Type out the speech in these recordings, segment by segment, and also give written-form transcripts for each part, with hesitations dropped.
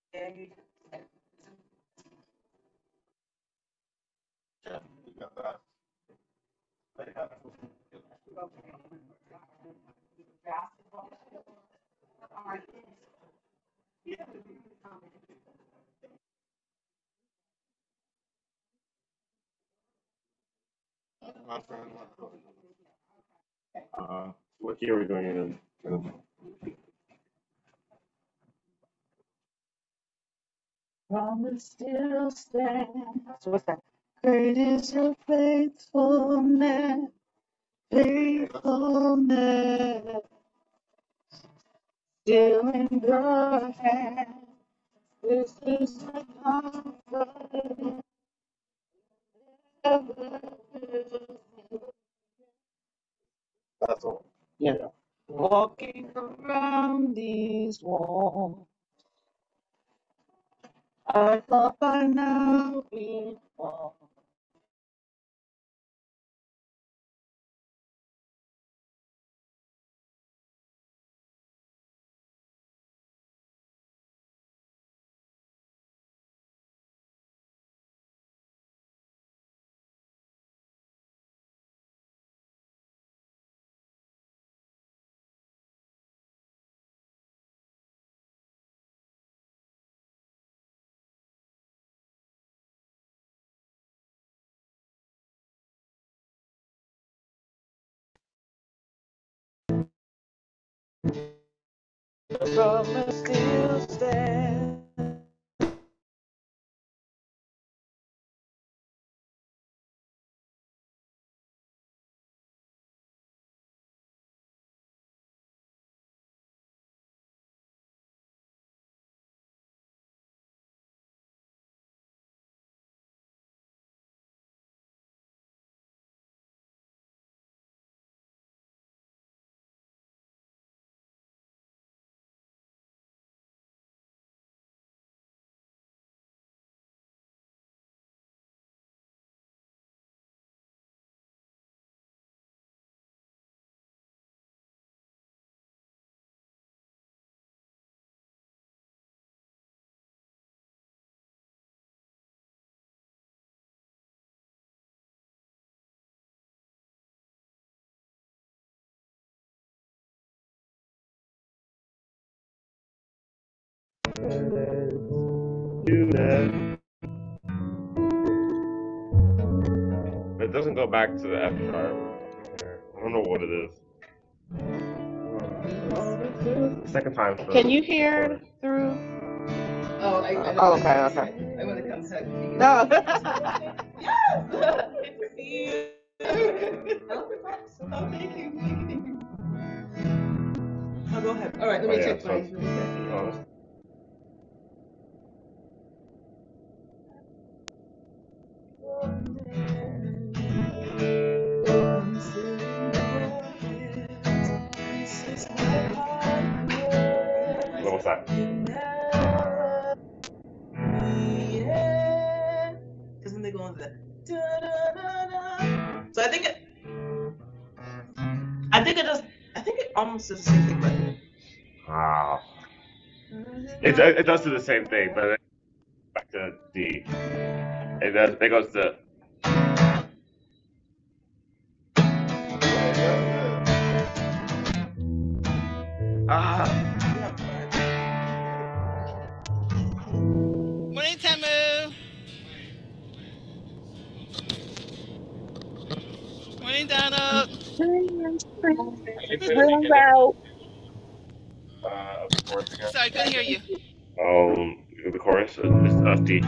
What year are we going in? Promise still stands. So what's that? Great is your faithfulness, faithfulness, still in your hand. This is my confidence. That's all. Yeah. Walking around these walls, I thought by now we'd fall. The promise still stands. Do that. It doesn't go back to the F sharp. I don't know what it is. Second time. Can you hear through? Oh, okay. I want to come hug you. No. Yes! Good to see you. Oh, thank you. Oh, go ahead. All right, let me check mine really quick. What's that? Because then they go on the da-da-da-da. So I think it almost does the same thing, but Wow. It does do the same thing, but then back to D. It goes to. Morning, Tamu. Morning, Donald. Sorry, I couldn't hear you. The chorus is D.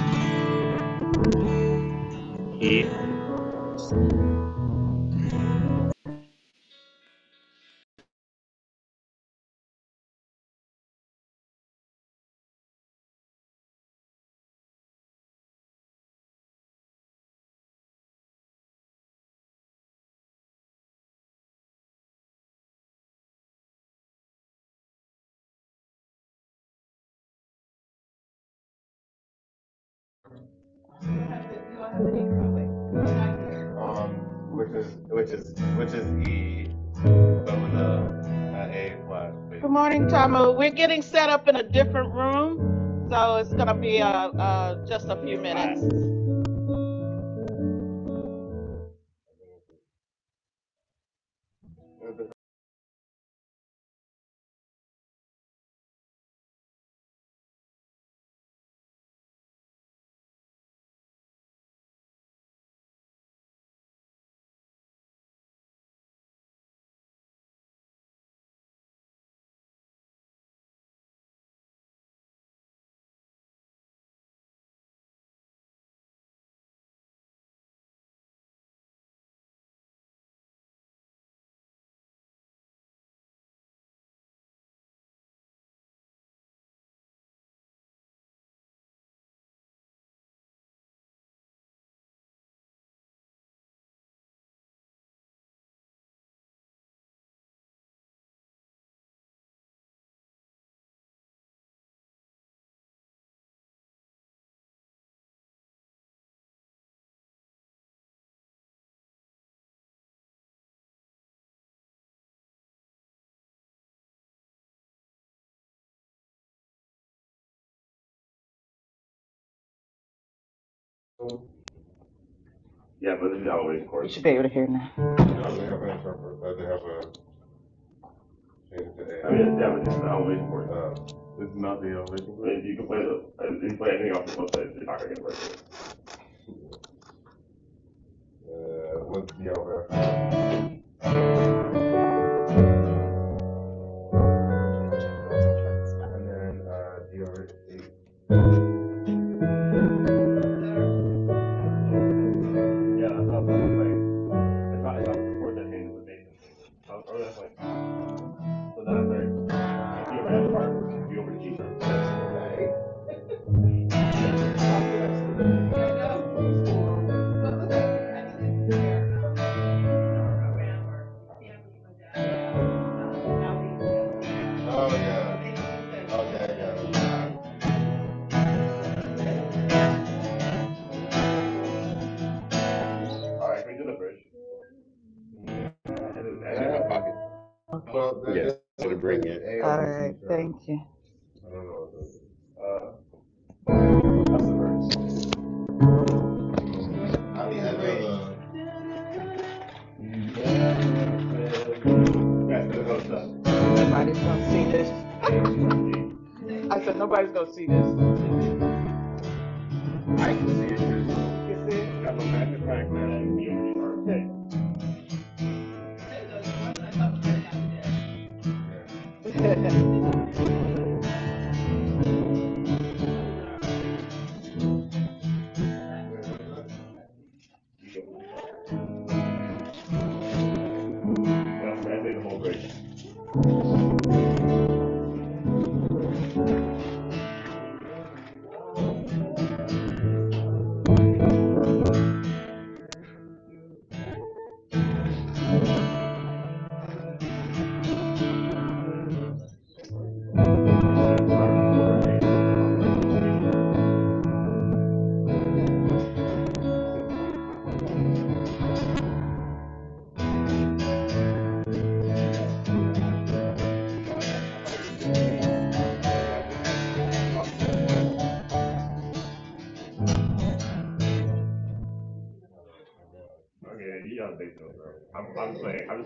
E. Which is E, but with a A flat. Good morning, Tamo. We're getting set up in a different room. So it's gonna be just a few minutes. Yeah, but this is always course. You should be able to hear now. They have an interpreter. They have a. I mean, yeah, but this is always course. This is not the elevation course. You can play you can play anything off the website. It's not gonna get work. What's the over? And then the over 8. Yeah, that's not like it's not the chord that changes the bass. Or that's like so that's like if you over that part, if you over the G sharp. Oh yeah. Okay, yeah. Alright, we do the bridge. Well, yes, to bring it. All right, thank you. I don't know what this is. That's the verse. I mean, Nobody's gonna see this. I said nobody's gonna see this. I can see it. You see it? Got the magnifying glass and the okay. Okay, you got the bass note, bro. I'm just playing. You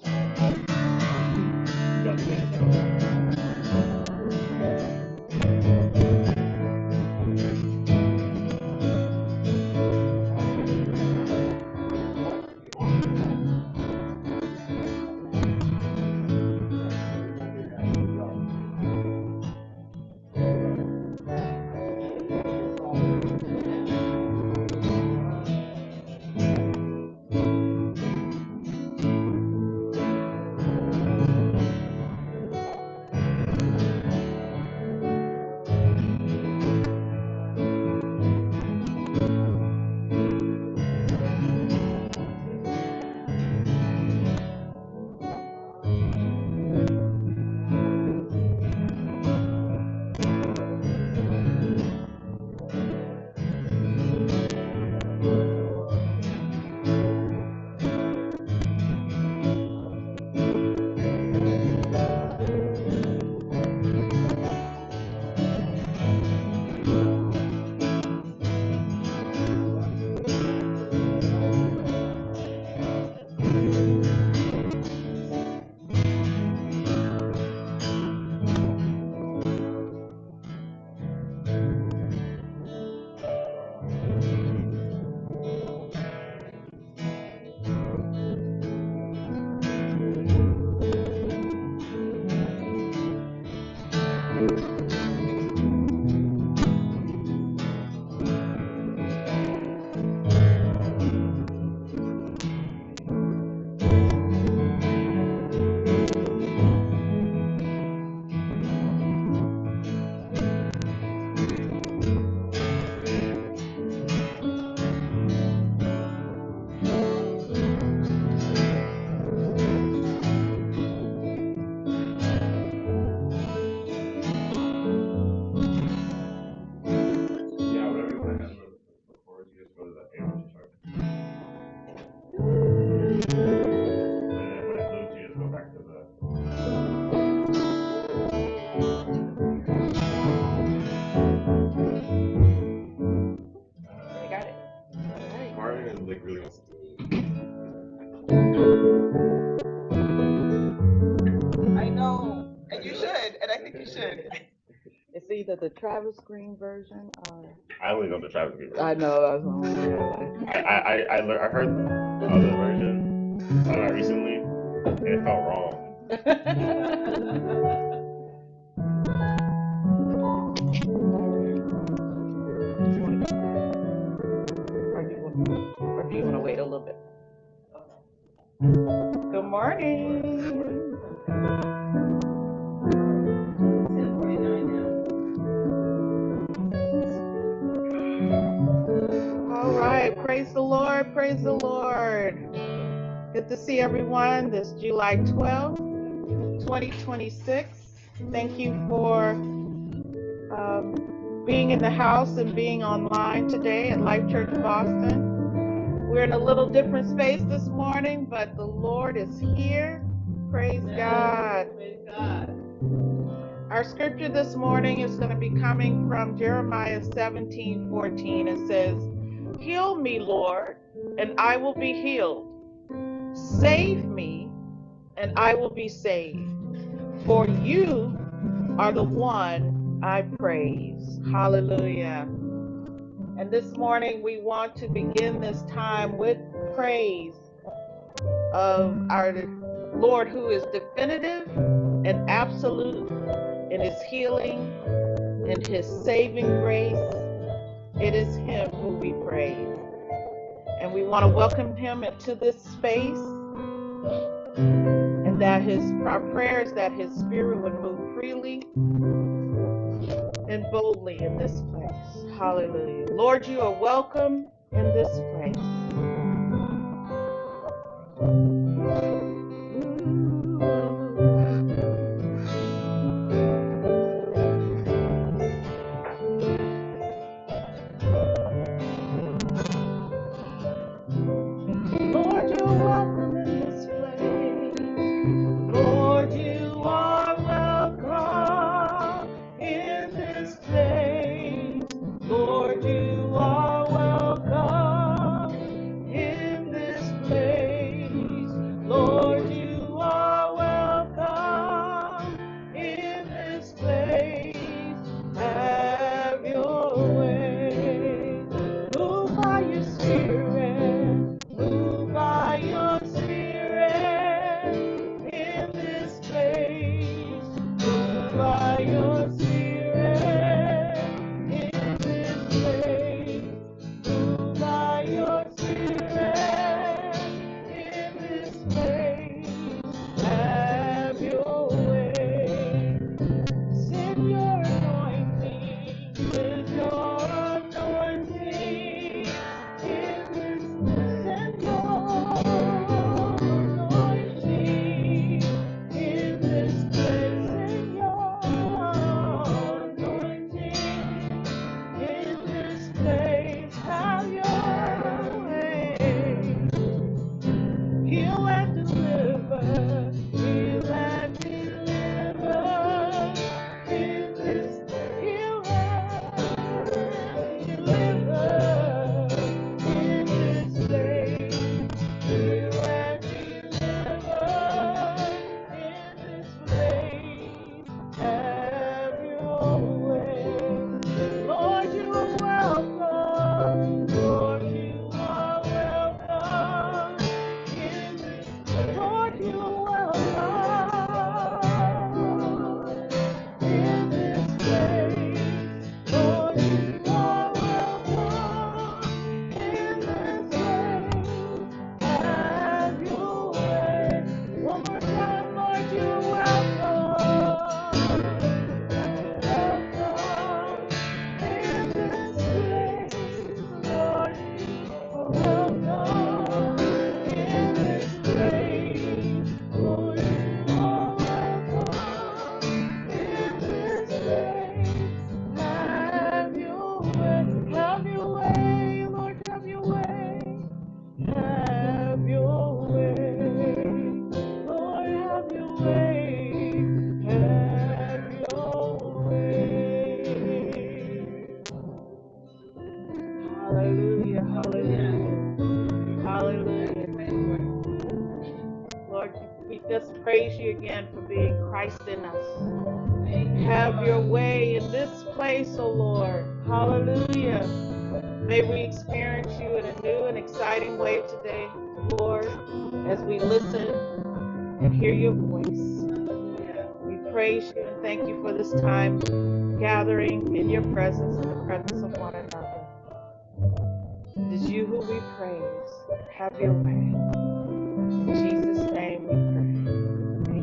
got the bass when it moves, you just go back to the. I got it. Marvin is like really. I know, and you should, and I think you should. It's either the Travis Green version or. I only know the Travis Green version. I know. I heard the other version recently, and it felt wrong. Or do you want to wait a little bit? Good morning. 10:49 now. All right. Praise the Lord. Praise the Lord. Good to see everyone this July 12th, 2026. Thank you for being in the house and being online today at Life Church Boston. We're in a little different space this morning, but the Lord is here. Praise God. Praise God. Our scripture this morning is going to be coming from Jeremiah 17:14. It says, "Heal me, Lord, and I will be healed. Save me, and I will be saved. For you are the one I praise." Hallelujah. And this morning we want to begin this time with praise of our Lord, who is definitive and absolute in his healing and his saving grace. It is him who we praise. And we want to welcome him into this space, and that our prayers that his spirit would move freely and boldly in this place. Hallelujah. Lord, you are welcome in this place. Lord, you're welcome in this place. Lord, you are welcome in this place. Lord, you are welcome in this place. Hallelujah. Hallelujah. Hallelujah. Lord, we just praise you again for being Christ in us. Have your way in this place, oh Lord. Hallelujah. May we experience you in a new and exciting way today, Lord, as we listen and hear your voice. We praise you and thank you for this time gathering in your presence, in the presence of one another. It is you who we praise. Have your way. In Jesus' name we pray.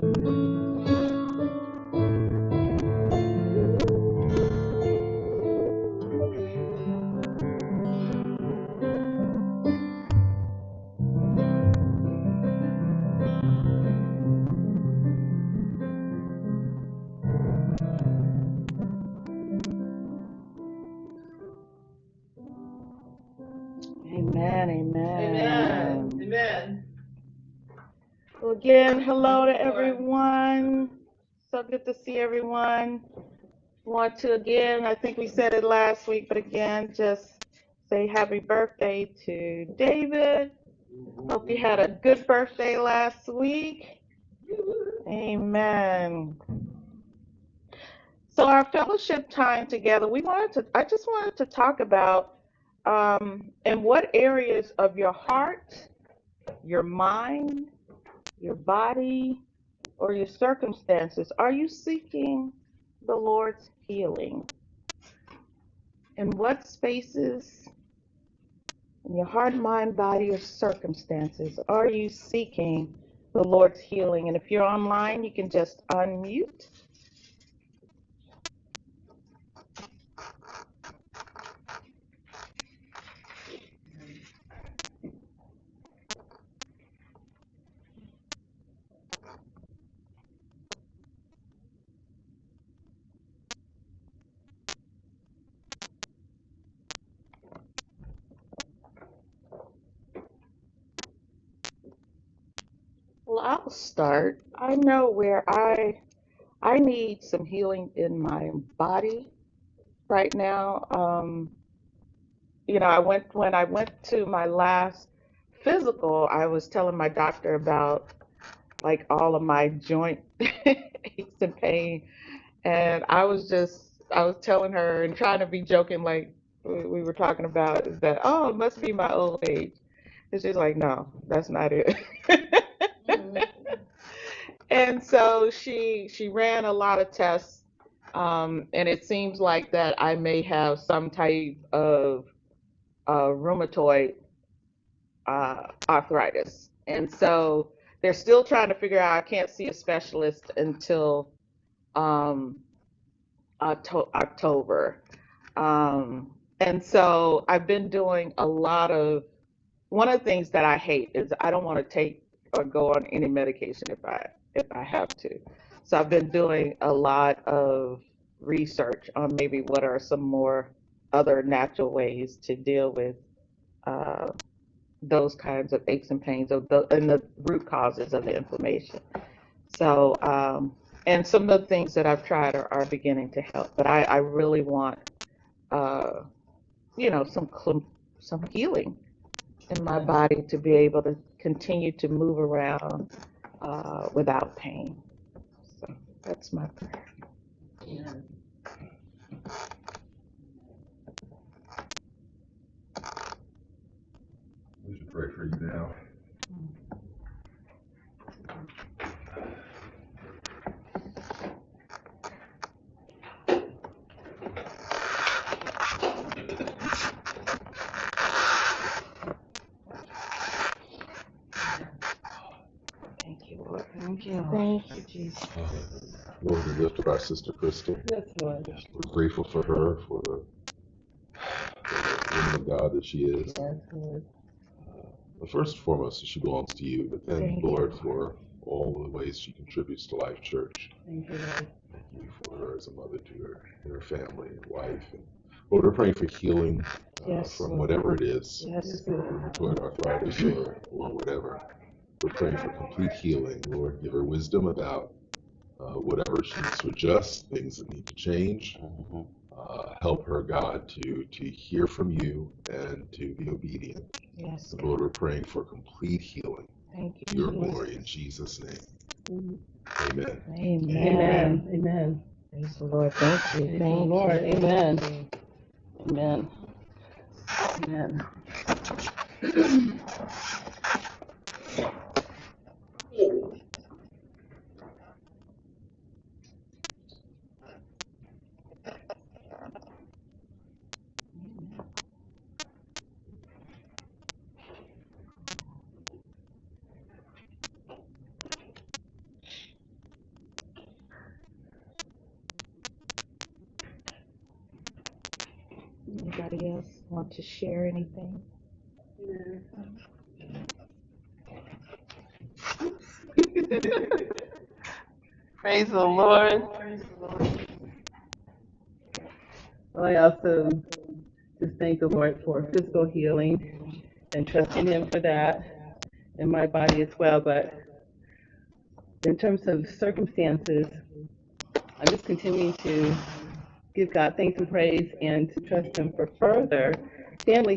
Amen. Amen. Amen. Well, again, hello to everyone. So good to see everyone. Want to again, I think we said it last week, but again, just say happy birthday to David. Hope you had a good birthday last week. Amen. So our fellowship time together, I just wanted to talk about in what areas of your heart, your mind, your body, or your circumstances are you seeking the Lord's healing? In what spaces in your heart, mind, body, or circumstances are you seeking the Lord's healing? And if you're online, you can just unmute. Well, I'll start. I know where I need some healing in my body right now. When I went to my last physical, I was telling my doctor about like all of my joint aches and pain, and I was telling her and trying to be joking, like we were talking about, is that, oh, it must be my old age. And she's like, no, that's not it. And so she ran a lot of tests, and it seems like that I may have some type of rheumatoid arthritis. And so they're still trying to figure out. I can't see a specialist until October. And so I've been doing a lot of, one of the things that I hate is I don't want to take or go on any medication if I have to. So I've been doing a lot of research on maybe what are some more other natural ways to deal with those kinds of aches and pains and the root causes of the inflammation. So, and some of the things that I've tried are beginning to help, but I really want, some healing in my body to be able to continue to move around without pain. So that's my prayer. Yeah. We should pray for you now. Thank you, Lord. Thank you. Thank you, Jesus. Lord, we lift up our sister Crystal. Yes, Lord. We're grateful for her, for the woman of God that she is. Yes, Lord. But first and foremost, she belongs to you. But then, Thank you, Lord, Lord. for all the ways she contributes to Life Church. Thank you, Lord. Thank you for her as a mother to her family and wife. And Lord, we're praying for healing Yes, from Lord. whatever it is, Yes, rheumatoid arthritis or whatever. We're praying for complete healing. Lord, give her wisdom about whatever she needs to adjust, things that need to change. Help her, God, to hear from you and to be obedient. Yes. Lord, we're praying for complete healing. Thank you. Your glory in Jesus' name. Amen. Amen. Amen. Praise the Lord. Thank you. Praise the Thank Lord. you. Amen. Amen. Amen. Anybody else want to share anything? Praise the Lord. Well, I also just thank the Lord for physical healing and trusting Him for that in my body as well. But in terms of circumstances, I'm just continuing to give God thanks and praise and to trust Him for further family.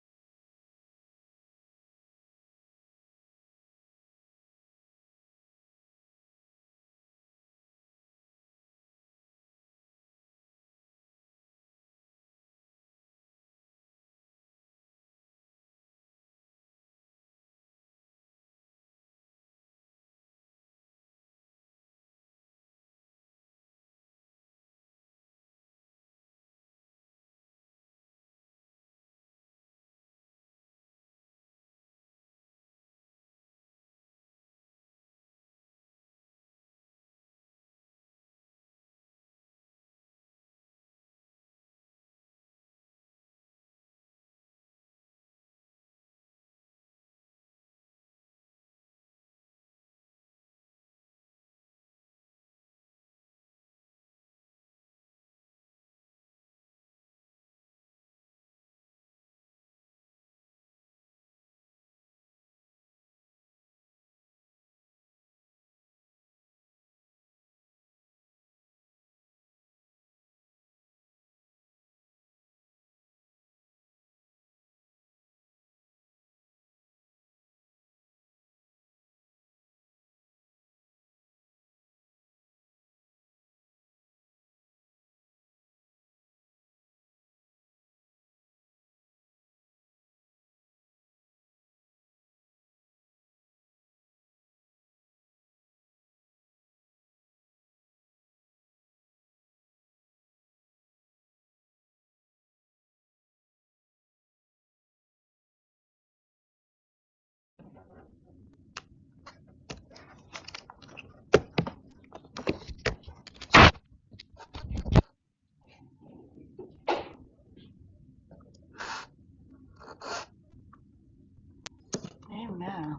Amen.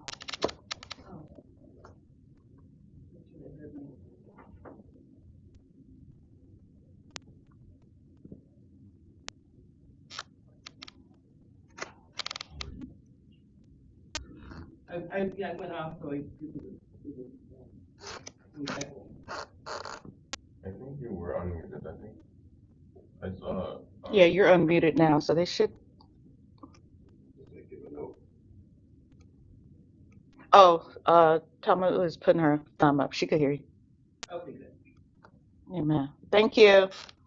I went off, so I think you were unmuted. I think I saw. Yeah, you're unmuted now, so they should. Give a note. Oh, Tama was putting her thumb up. She could hear you. Okay, good. Amen. Thank you.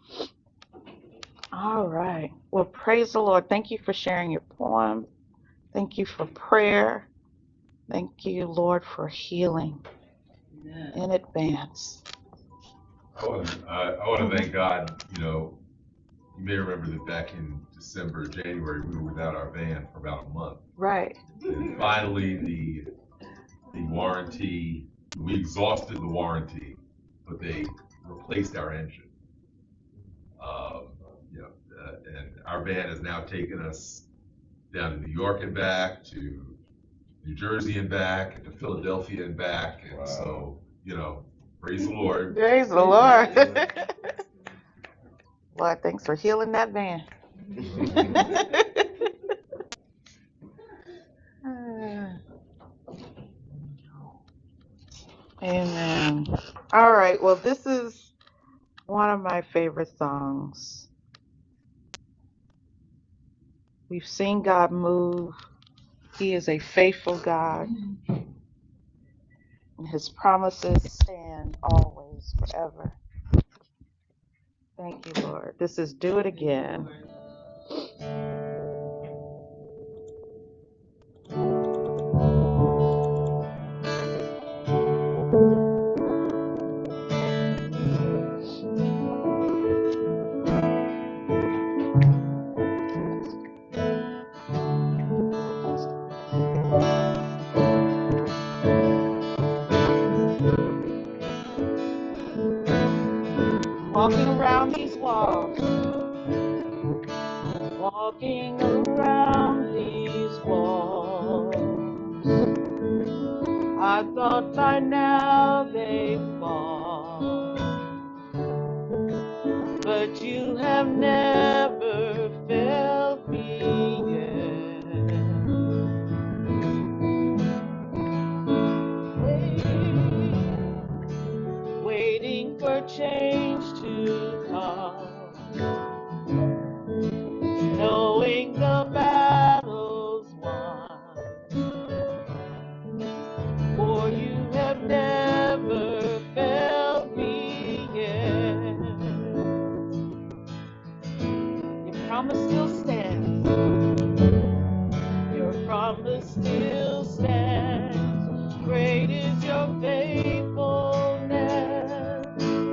All right. Well, praise the Lord. Thank you for sharing your poem. Thank you for prayer. Thank you, Lord, for healing in advance. I want to thank God. You may remember that back in December, January, we were without our van for about a month. Right. And finally, the warranty, we exhausted the warranty, but they replaced our engine. And our van has now taken us down to New York and back, to New Jersey and back, and to Philadelphia and back. And so, praise the Lord. Praise the Lord. Lord, thanks for healing that van. Amen. All right. Well, this is one of my favorite songs. We've seen God move. He is a faithful God. And his promises stand always, forever. Thank you, Lord. This is Do It Again. Walking around these walls, walking around these walls. I thought by now they'd fall, but you have never failed me yet. Waiting for change to come, knowing the battle's won, for you have never failed me yet. Your promise still stands. Your promise still stands. Great is your faithfulness,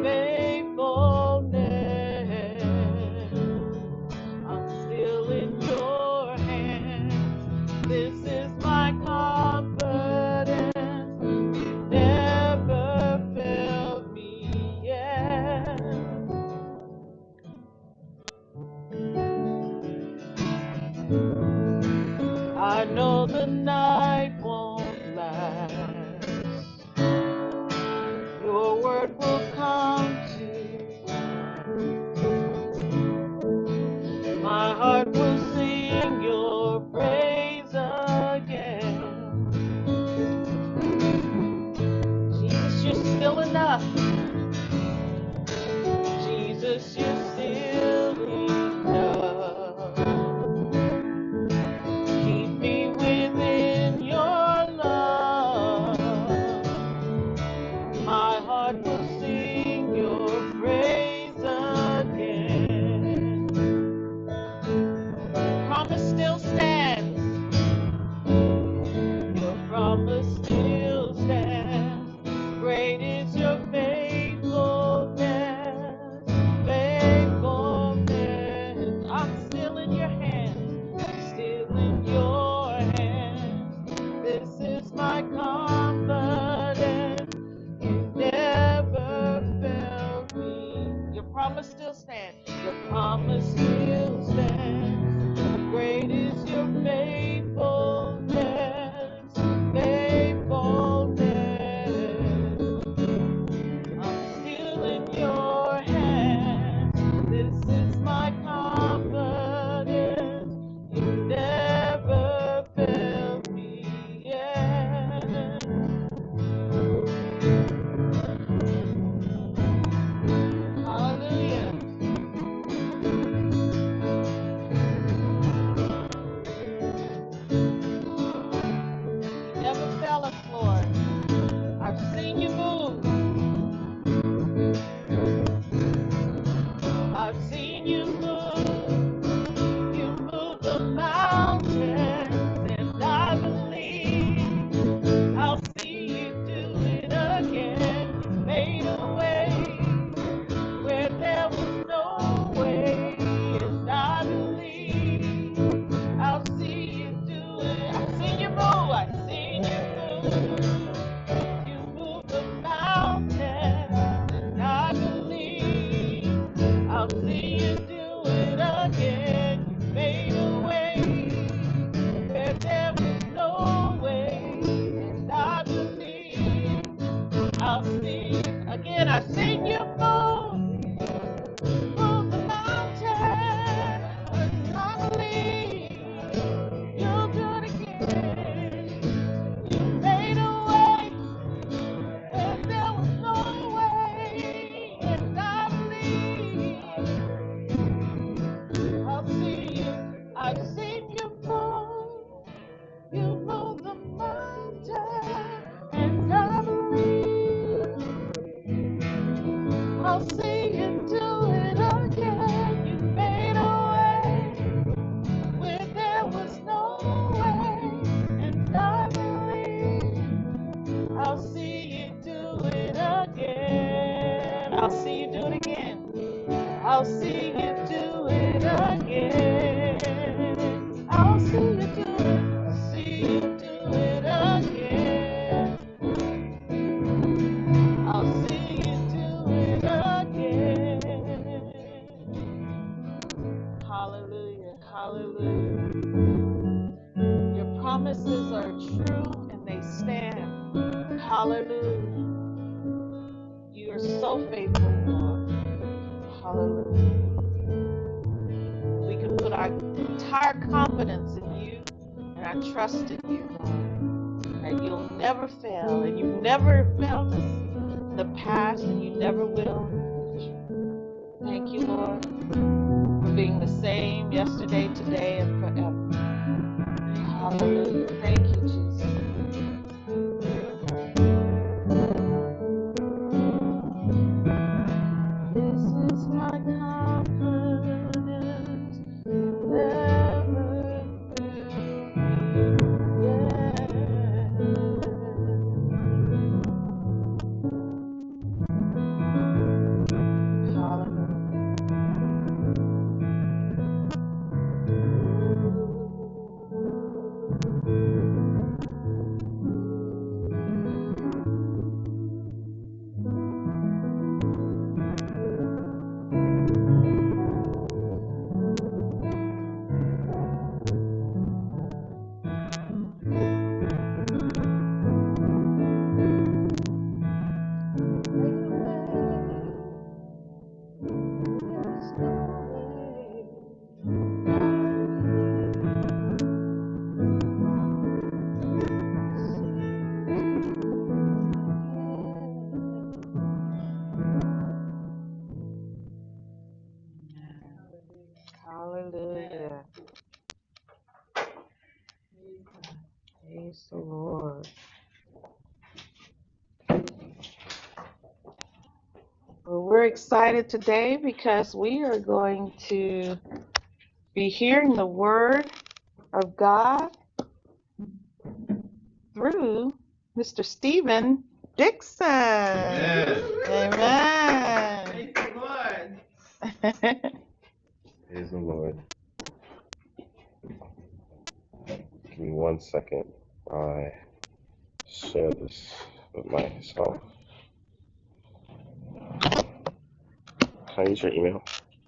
faithfulness. I'm still in your hands. This is my confidence. You never failed me yet. I know the night won't last. Your word will come to. My heart will sing your praise again. Jesus, you're still enough. Jesus, you're still enough. Keep me within I'll see you do it again. I'll see you do it again. I'll see you do it again. Hallelujah, hallelujah. Your promises are true and they stand. Hallelujah. You are so faithful, Lord. Hallelujah. We can put our entire confidence in you and our trust in you, Lord. And you'll never fail. And you've never failed us in the past, and you never will in the future. Thank you, Lord, for being the same yesterday, today, and forever. Hallelujah. Thank you, Jesus. This is my confidence. Never Hallelujah. Praise the Lord. Well, we're excited today because we are going to be hearing the word of God through Mr. Stephen Dixon. Amen. Amen. Praise the Lord. Praise the Lord. Give me 1 second. I share this with myself. Can I use your email?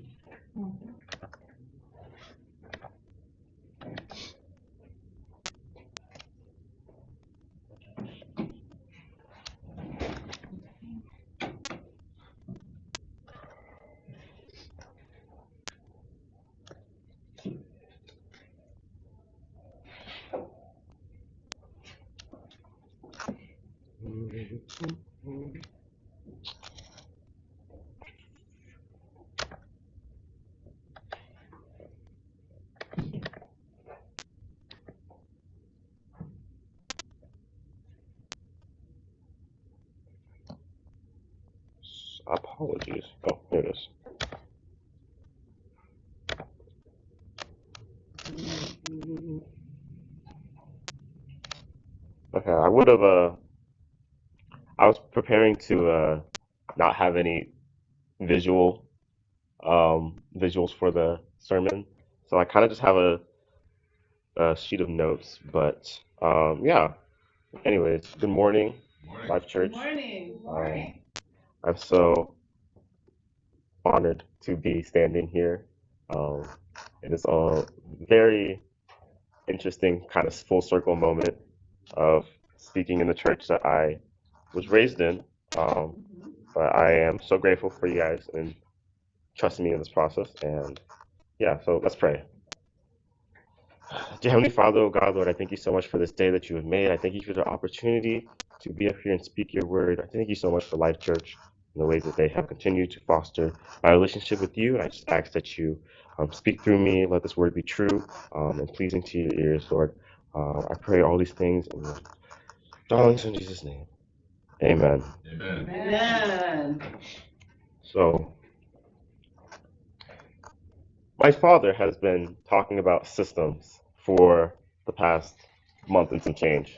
Apologies. Oh, here it is. Okay, I would have, I was preparing to not have any visuals for the sermon, so I kind of just have a sheet of notes, but yeah. Anyways, good morning, Morning. Life Church. Morning. I'm so honored to be standing here. It is a very interesting kind of full circle moment of speaking in the church that I was raised in. But I am so grateful for you guys and trusting me in this process. And yeah, so let's pray. Dear Heavenly Father, oh God, Lord, I thank you so much for this day that you have made. I thank you for the opportunity to be up here and speak your word. I thank you so much for Life Church and the ways that they have continued to foster my relationship with you. And I just ask that you speak through me, let this word be true and pleasing to your ears, Lord. I pray all these things in your darling Son Jesus' name. Amen. Amen. Amen. So, my father has been talking about systems for the past month and some change.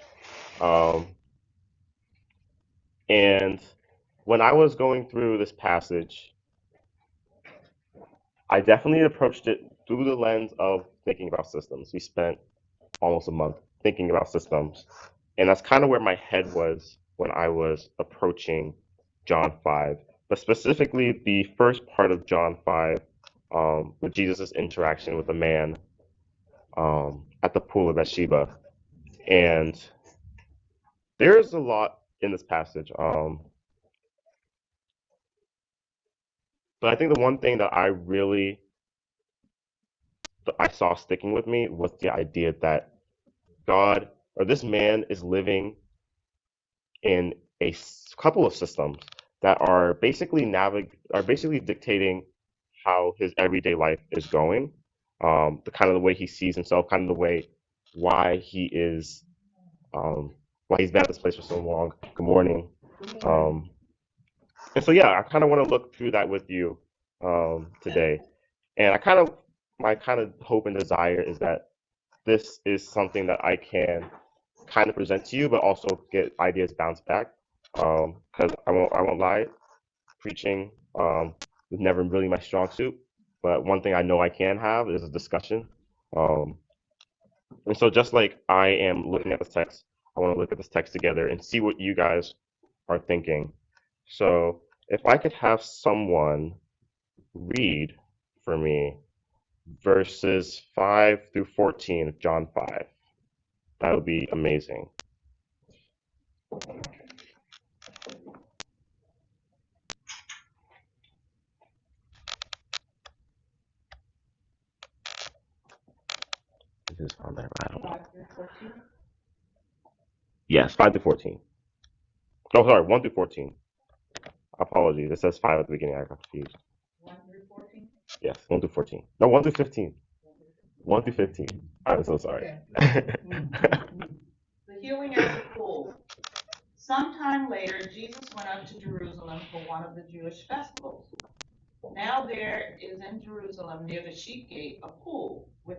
And when I was going through this passage, I definitely approached it through the lens of thinking about systems. We spent almost a month thinking about systems, and that's kind of where my head was when I was approaching John 5, but specifically the first part of John 5, with Jesus' interaction with a man at the pool of Bathsheba. And there's a lot in this passage, but I think the one thing that I saw sticking with me was the idea that God, or this man, is living in couple of systems that are basically dictating how his everyday life is going, the kind of the way he sees himself, kind of the way why he is why he's been at this place for so long. Good morning. Um, and so yeah, I kind of want to look through that with you today, and my kind of hope and desire is that this is something that I can kind of present to you, but also get ideas bounced back. Because I won't lie, preaching was never really my strong suit. But one thing I know I can have is a discussion. Um, and so just like I am looking at this text, I want to look at this text together and see what you guys are thinking. So if I could have someone read for me verses 5 through 14 of John 5, that would be amazing. Is this on there? I don't know. Yes, 5 through 14. Oh, sorry, 1 through 14. Apologies. It says 5 at the beginning. I got confused. 1 through 14? Yes, 1 through 14. No, 1 through 15. 1 through 15. I'm so sorry. The healing at the pool. Sometime later, Jesus went up to Jerusalem for one of the Jewish festivals. Now there is in Jerusalem near the sheep gate a pool, which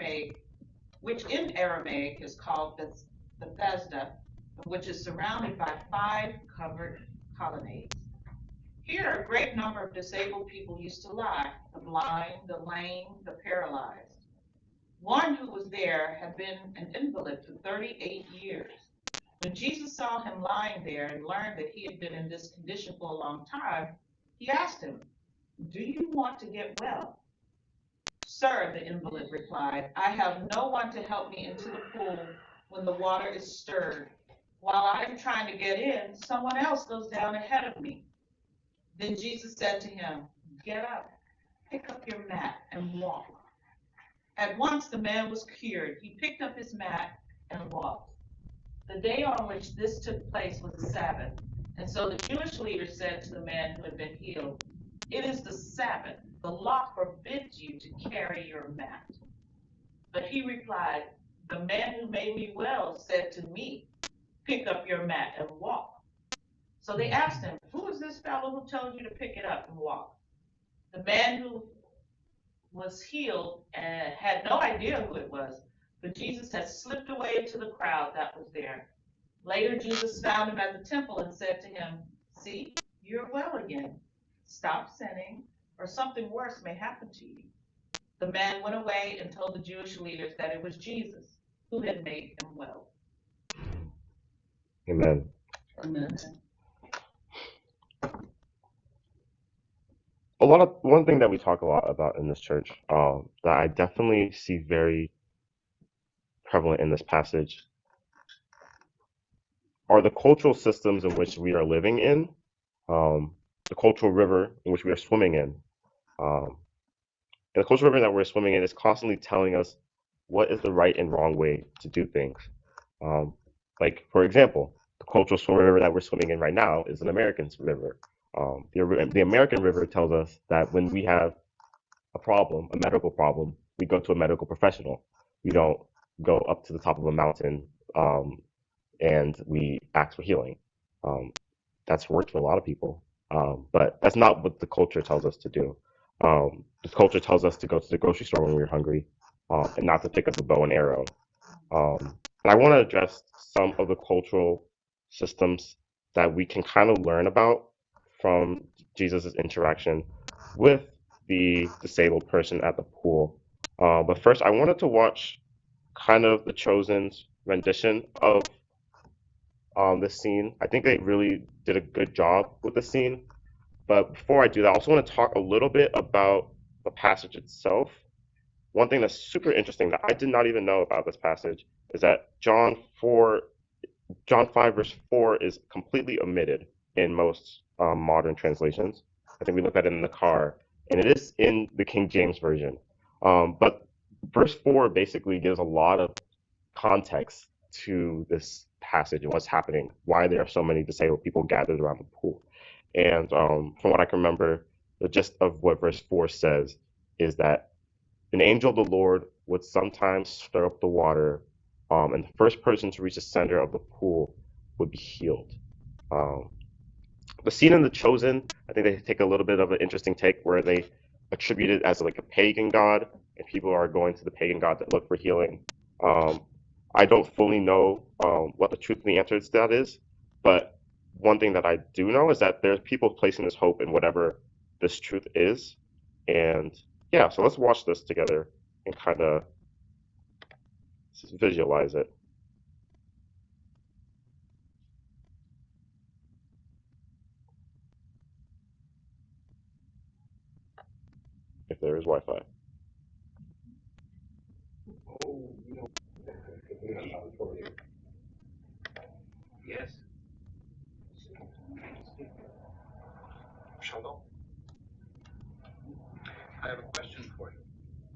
in Aramaic is called Bethesda, which is surrounded by 5 covered colonnades. Here a great number of disabled people used to lie, the blind, the lame, the paralyzed. One who was there had been an invalid for 38 years. When Jesus saw him lying there and learned that he had been in this condition for a long time, he asked him, "Do you want to get well?" "Sir," the invalid replied, "I have no one to help me into the pool when the water is stirred. While I am trying to get in, someone else goes down ahead of me." Then Jesus said to him, "Get up, pick up your mat, and walk." At once the man was cured. He picked up his mat and walked. The day on which this took place was the Sabbath, and so the Jewish leaders said to the man who had been healed, "It is the Sabbath. The law forbids you to carry your mat." But he replied, "The man who made me well said to me, 'Pick up your mat and walk.'" So they asked him, "Who is this fellow who told you to pick it up and walk?" The man who was healed and had no idea who it was, but Jesus had slipped away into the crowd that was there. Later, Jesus found him at the temple and said to him, "See, you're well again. Stop sinning, or something worse may happen to you." The man went away and told the Jewish leaders that it was Jesus who had made him well. Amen. Amen. One thing that we talk a lot about in this church, that I definitely see very prevalent in this passage, are the cultural systems in which we are living in, the cultural river in which we are swimming in. And the cultural river that we're swimming in is constantly telling us what is the right and wrong way to do things. Like, for example, the cultural river that we're swimming in right now is an American river. The American river tells us that when we have a problem, a medical problem, we go to a medical professional. We don't go up to the top of a mountain and we ask for healing. That's worked for a lot of people, but that's not what the culture tells us to do. The culture tells us to go to the grocery store when we're hungry, and not to pick up a bow and arrow. And I want to address some of the cultural systems that we can kind of learn about from Jesus' interaction with the disabled person at the pool. But first, I wanted to watch kind of The Chosen's rendition of this scene. I think they really did a good job with the scene. But before I do that, I also want to talk a little bit about the passage itself. One thing that's super interesting that I did not even know about this passage is that John 5 verse 4 is completely omitted in most modern translations. I think we looked at it in the car, and it is in the King James version. But verse 4 basically gives a lot of context to this passage and what's happening, why there are so many disabled people gathered around the pool. And from what I can remember, the gist of what verse 4 says is that an angel of the Lord would sometimes stir up the water, and the first person to reach the center of the pool would be healed. The scene in The Chosen, I think they take a little bit of an interesting take where they attribute it as like a pagan god, and people are going to the pagan god to look for healing. I don't fully know what the truth and the answer to that is, but one thing that I do know is that there's people placing this hope in whatever this truth is. And yeah, so let's watch this together and kind of visualize it. If there is Wi-Fi. Yes. Shalom. I have a question for you.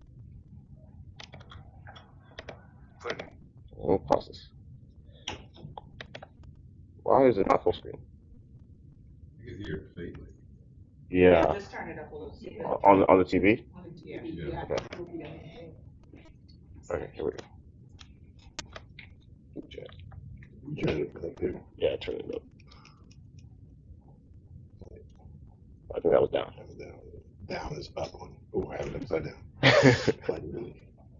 We'll pause this. Why is it not full screen? You can hear it faintly. Yeah. Just turn it up a little. On the TV? Yeah. Yeah. Okay, here we go. Yeah, turn it up. I think that was down. Down is up on. Oh, I have it upside down. Like really.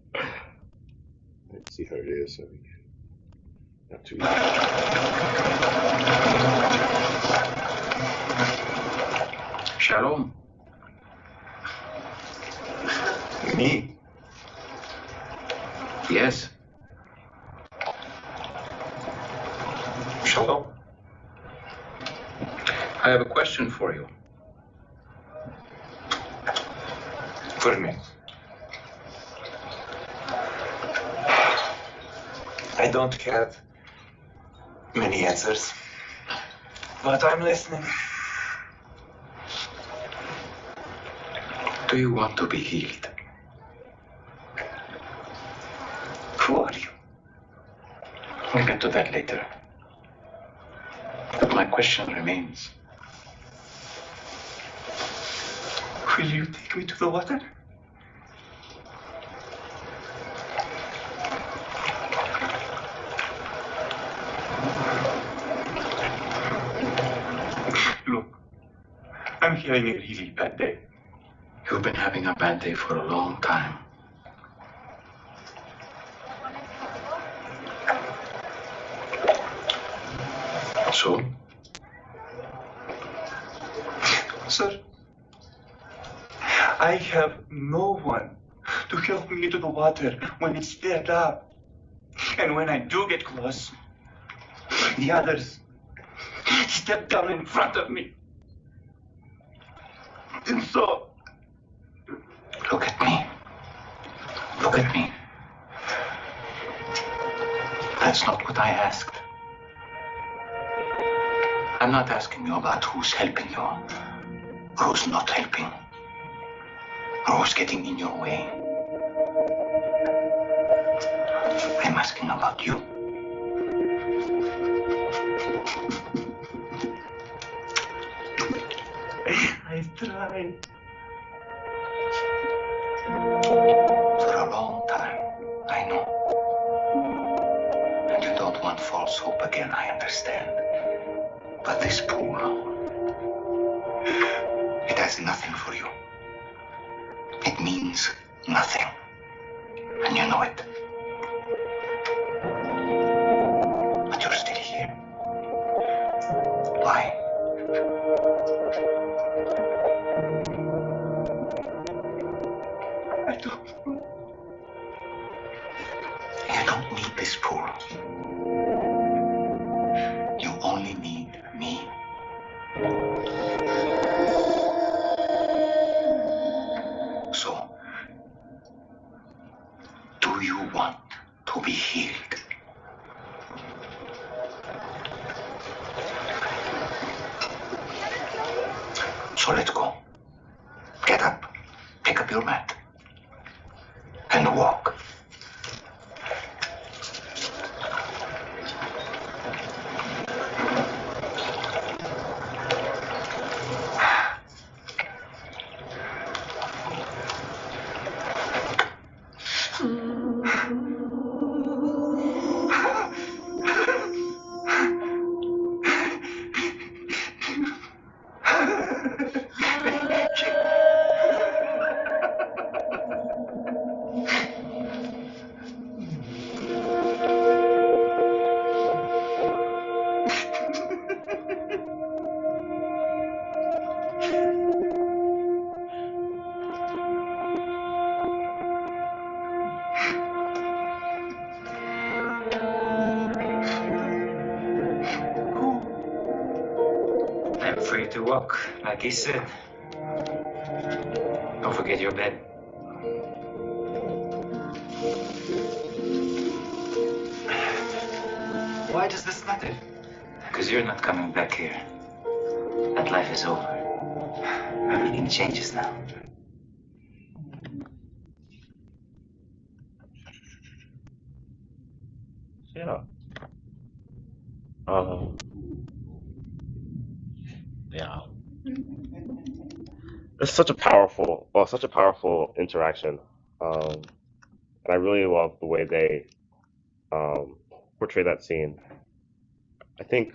Let's see how it is. So not too. Shalom. Me? Yes. Shalom. I have a question for you. For me. I don't have many answers, but I'm listening. Do you want to be healed? Who are you? We'll get to that later. But my question remains. Will you take me to the water? Look, I'm having a really bad day. You've been having a bad day for a long time. So? Sir, I have no one to help me into the water when it's filled up. And when I do get close, the others step down in front of me. And so... Look at me. Look at me. That's not what I asked. I'm not asking you about who's helping you, or who's not helping, or who's getting in your way. I'm asking about you. I tried. For a long time, I know. And you don't want false hope again, I understand. But this pool, it has nothing for you. It means nothing. And you know it. But you're still here. Why? So let's go. Get up, pick up your mat, and walk. I'm free to walk, like he said. Don't forget your bed. Why does this matter? Because you're not coming back here. That life is over. Everything changes now. Yeah. Yeah. It's such a powerful interaction. And I really love the way they portray that scene. I think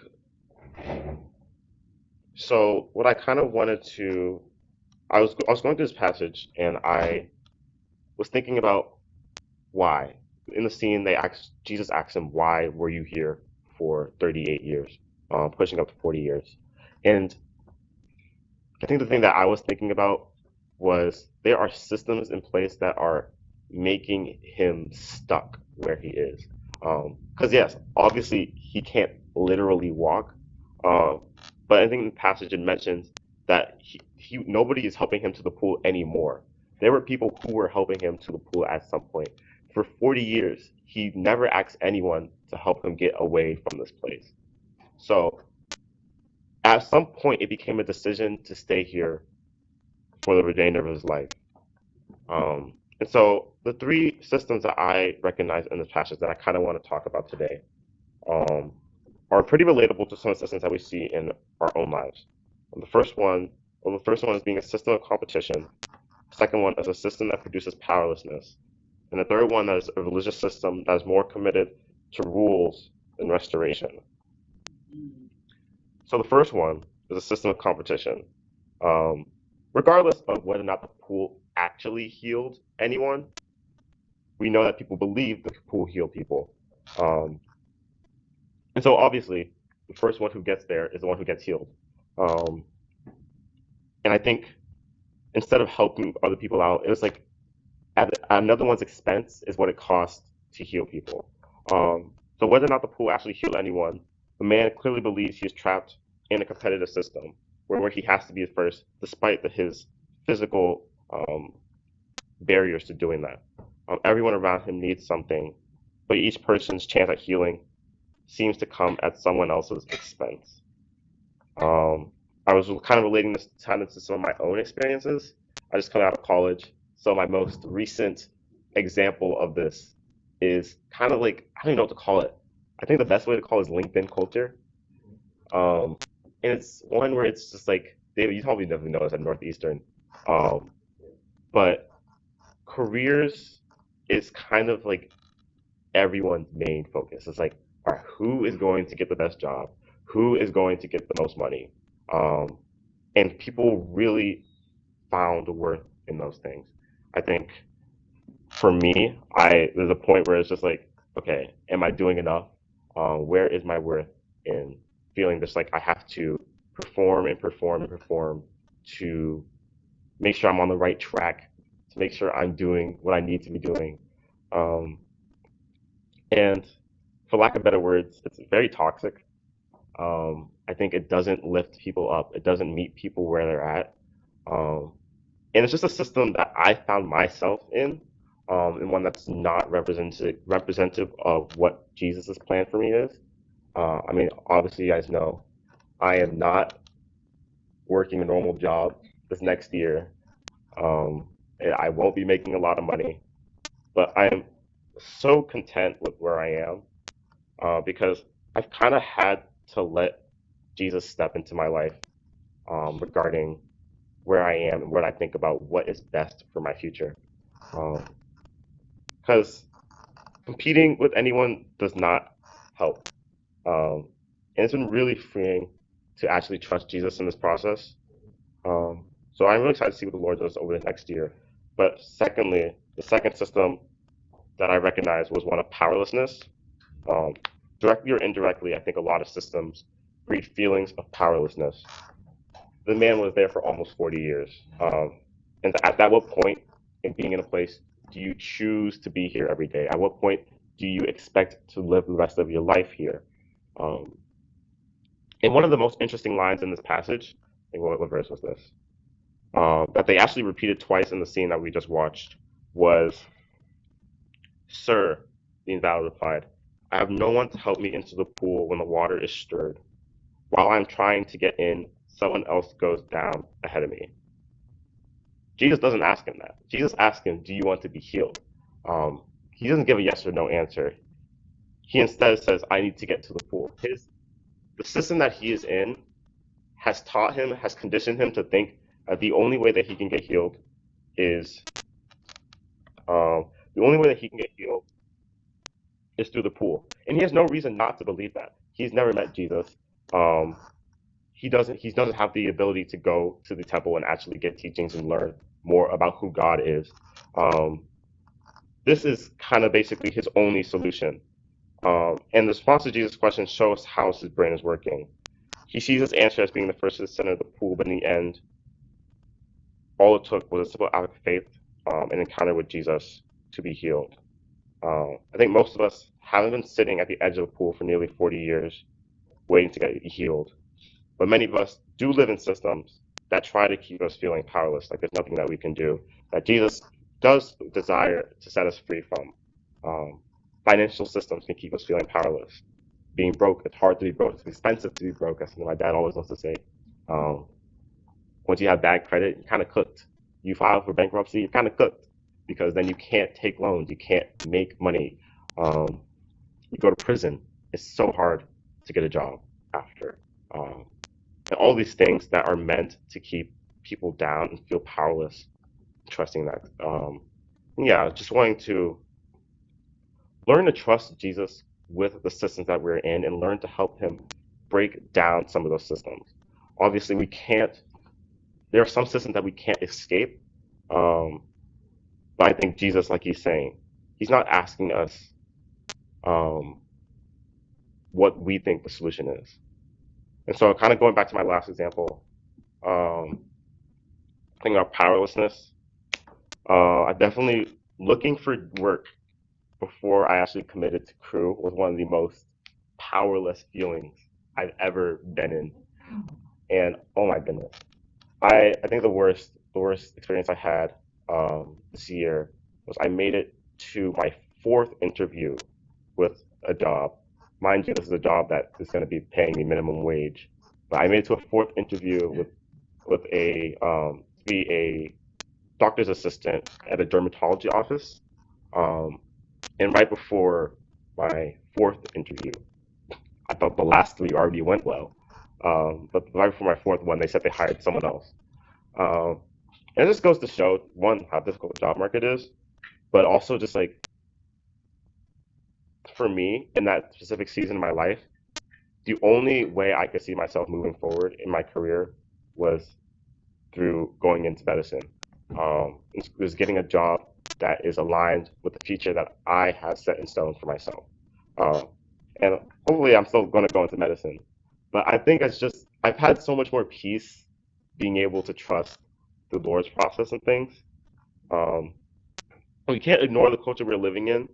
so. What I kind of wanted to, I was going through this passage and I was thinking about why. In the scene, Jesus asks him, "Why were you here for 38 years, pushing up to 40 years?" And I think the thing that I was thinking about was there are systems in place that are making him stuck where he is. Because yes, obviously he can't literally walk, but I think in the passage it mentions that nobody is helping him to the pool anymore. There were people who were helping him to the pool at some point. For 40 years, he never asked anyone to help him get away from this place. So at some point, it became a decision to stay here for the remainder of his life. And so the three systems that I recognize in this passage that I kind of want to talk about today are pretty relatable to some of the systems that we see in our own lives. And the first one is being a system of competition. The second one is a system that produces powerlessness. And the third one is a religious system that is more committed to rules than restoration. So the first one is a system of competition. Regardless of whether or not the pool actually healed anyone, we know that people believe the pool healed people. And so obviously, the first one who gets there is the one who gets healed. And I think instead of helping other people out, it was like at another one's expense is what it costs to heal people. So whether or not the pool actually healed anyone, the man clearly believes he is trapped in a competitive system where he has to be first, despite his physical barriers to doing that. Everyone around him needs something, but each person's chance at healing seems to come at someone else's expense. I was kind of relating this to some of my own experiences. I just come out of college, so my most recent example of this is kind of like, I don't even know what to call it. I think the best way to call it is LinkedIn culture. And it's one where it's just like, David, you probably never know this at Northeastern. But careers is kind of like everyone's main focus. It's like, all right, who is going to get the best job? Who is going to get the most money? And people really found worth in those things. I think for me, there's a point where it's just like, okay, am I doing enough? Where is my worth in feeling just like I have to perform and perform and perform to make sure I'm on the right track, to make sure I'm doing what I need to be doing. And for lack of better words, it's very toxic. I think it doesn't lift people up. It doesn't meet people where they're at. And it's just a system that I found myself in, and one that's not representative of what Jesus' plan for me is. I mean, obviously, you guys know I am not working a normal job this next year. And I won't be making a lot of money, but I am so content with where I am because I've kind of had to let Jesus step into my life regarding where I am and what I think about what is best for my future. Because competing with anyone does not help. And it's been really freeing to actually trust Jesus in this process. So I'm really excited to see what the Lord does over the next year. But secondly, the second system that I recognized was one of powerlessness. Directly or indirectly, I think a lot of systems breed feelings of powerlessness. The man was there for almost 40 years. And at what point in being in a place do you choose to be here every day? At what point do you expect to live the rest of your life here? And one of the most interesting lines in this passage, I think what verse was this? That they actually repeated twice in the scene that we just watched was, "Sir," the invalid replied, "I have no one to help me into the pool when the water is stirred. While I'm trying to get in, someone else goes down ahead of me." Jesus doesn't ask him that. Jesus asks him, "Do you want to be healed?" He doesn't give a yes or no answer. He instead says, "I need to get to the pool." The system that he is in has taught him, has conditioned him to think that the only way that he can get healed is through the pool, and he has no reason not to believe that. He's never met Jesus. He doesn't have the ability to go to the temple and actually get teachings and learn more about who God is. This is kind of basically his only solution. And the response to Jesus' question shows how his brain is working. He sees his answer as being the first to the center of the pool, but in the end, all it took was a simple act of faith, an encounter with Jesus to be healed. I think most of us haven't been sitting at the edge of the pool for nearly 40 years waiting to get healed. But many of us do live in systems that try to keep us feeling powerless, like there's nothing that we can do, that Jesus does desire to set us free from. Financial systems can keep us feeling powerless. Being broke, it's hard to be broke, it's expensive to be broke, that's something my dad always wants to say. Once you have bad credit, you're kind of cooked. You file for bankruptcy, you're kind of cooked, because then you can't take loans, you can't make money. You go to prison, it's so hard to get a job after. And all these things that are meant to keep people down and feel powerless, trusting that. Just wanting to learn to trust Jesus with the systems that we're in and learn to help him break down some of those systems. Obviously, there are some systems that we can't escape, but I think Jesus, like he's saying, he's not asking us what we think the solution is. And so kind of going back to my last example, thinking about powerlessness, I definitely, looking for work before I actually committed to Cru was one of the most powerless feelings I've ever been in. And oh my goodness, I think the worst experience I had this year was I made it to my 4th interview with a job. Mind you, this is a job that is going to be paying me minimum wage. But I made it to a 4th interview with to be a doctor's assistant at a dermatology office. And right before my 4th interview, I thought the last 3 already went well. But right before my 4th one, they said they hired someone else. And it just goes to show, one, how difficult the job market is, but also just like, for me, in that specific season of my life, the only way I could see myself moving forward in my career was through going into medicine. It was getting a job that is aligned with the future that I have set in stone for myself. And hopefully I'm still going to go into medicine. But I think I've had so much more peace being able to trust the Lord's process and things. We can't ignore the culture we're living in.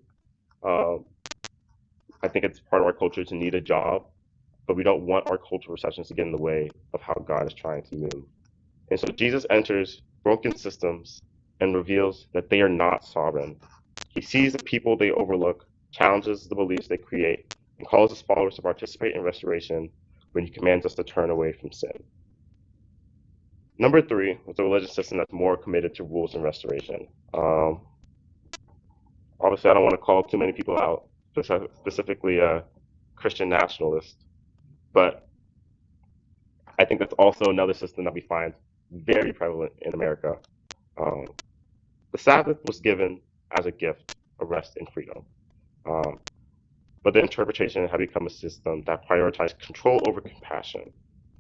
I think it's part of our culture to need a job, but we don't want our cultural recessions to get in the way of how God is trying to move. And so Jesus enters broken systems and reveals that they are not sovereign. He sees the people they overlook, challenges the beliefs they create, and calls his followers to participate in restoration when he commands us to turn away from sin. Number three was a religious system that's more committed to rules and restoration. Obviously, I don't want to call too many people out, specifically Christian nationalists, but I think that's also another system that we find very prevalent in America. The Sabbath was given as a gift of rest and freedom, but the interpretation had become a system that prioritized control over compassion.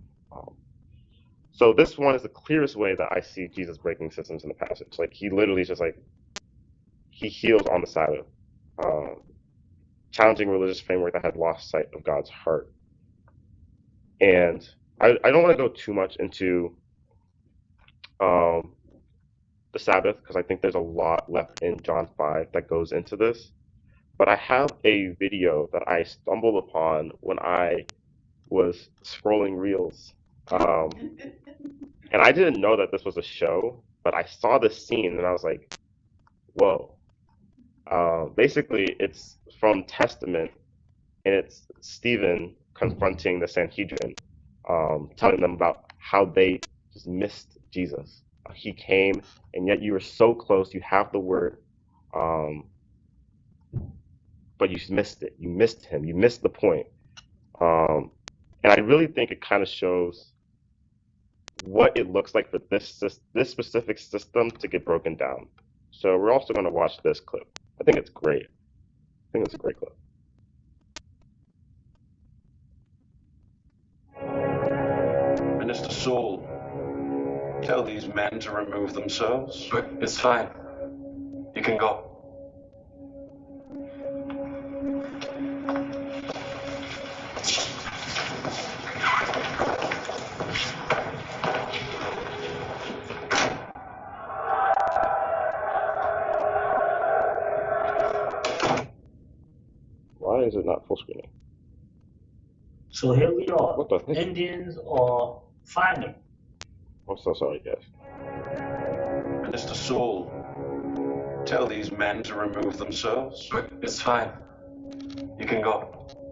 So this one is the clearest way that I see Jesus breaking systems in the passage. Like, he literally just like, he heals on the Sabbath, challenging religious framework that had lost sight of God's heart. And I don't want to go too much into the Sabbath, because I think there's a lot left in John 5 that goes into this. But I have a video that I stumbled upon when I was scrolling Reels. And I didn't know that this was a show, but I saw this scene and I was like, whoa. Basically, it's from Testament, and it's Stephen confronting the Sanhedrin, telling them about how they just missed Jesus. He came, and yet you were so close. You have the word, but you missed it. You missed him. You missed the point. And I really think it kind of shows what it looks like for this specific system to get broken down. So we're also going to watch this clip. I think it's great. I think it's a great clip. Minister Saul, tell these men to remove themselves. It's fine. You can go. Why is it not full screening? So here we are. What the heck? Indians are finding. I'm so sorry, guys. Minister Saul, tell these men to remove themselves. It's fine. You can go.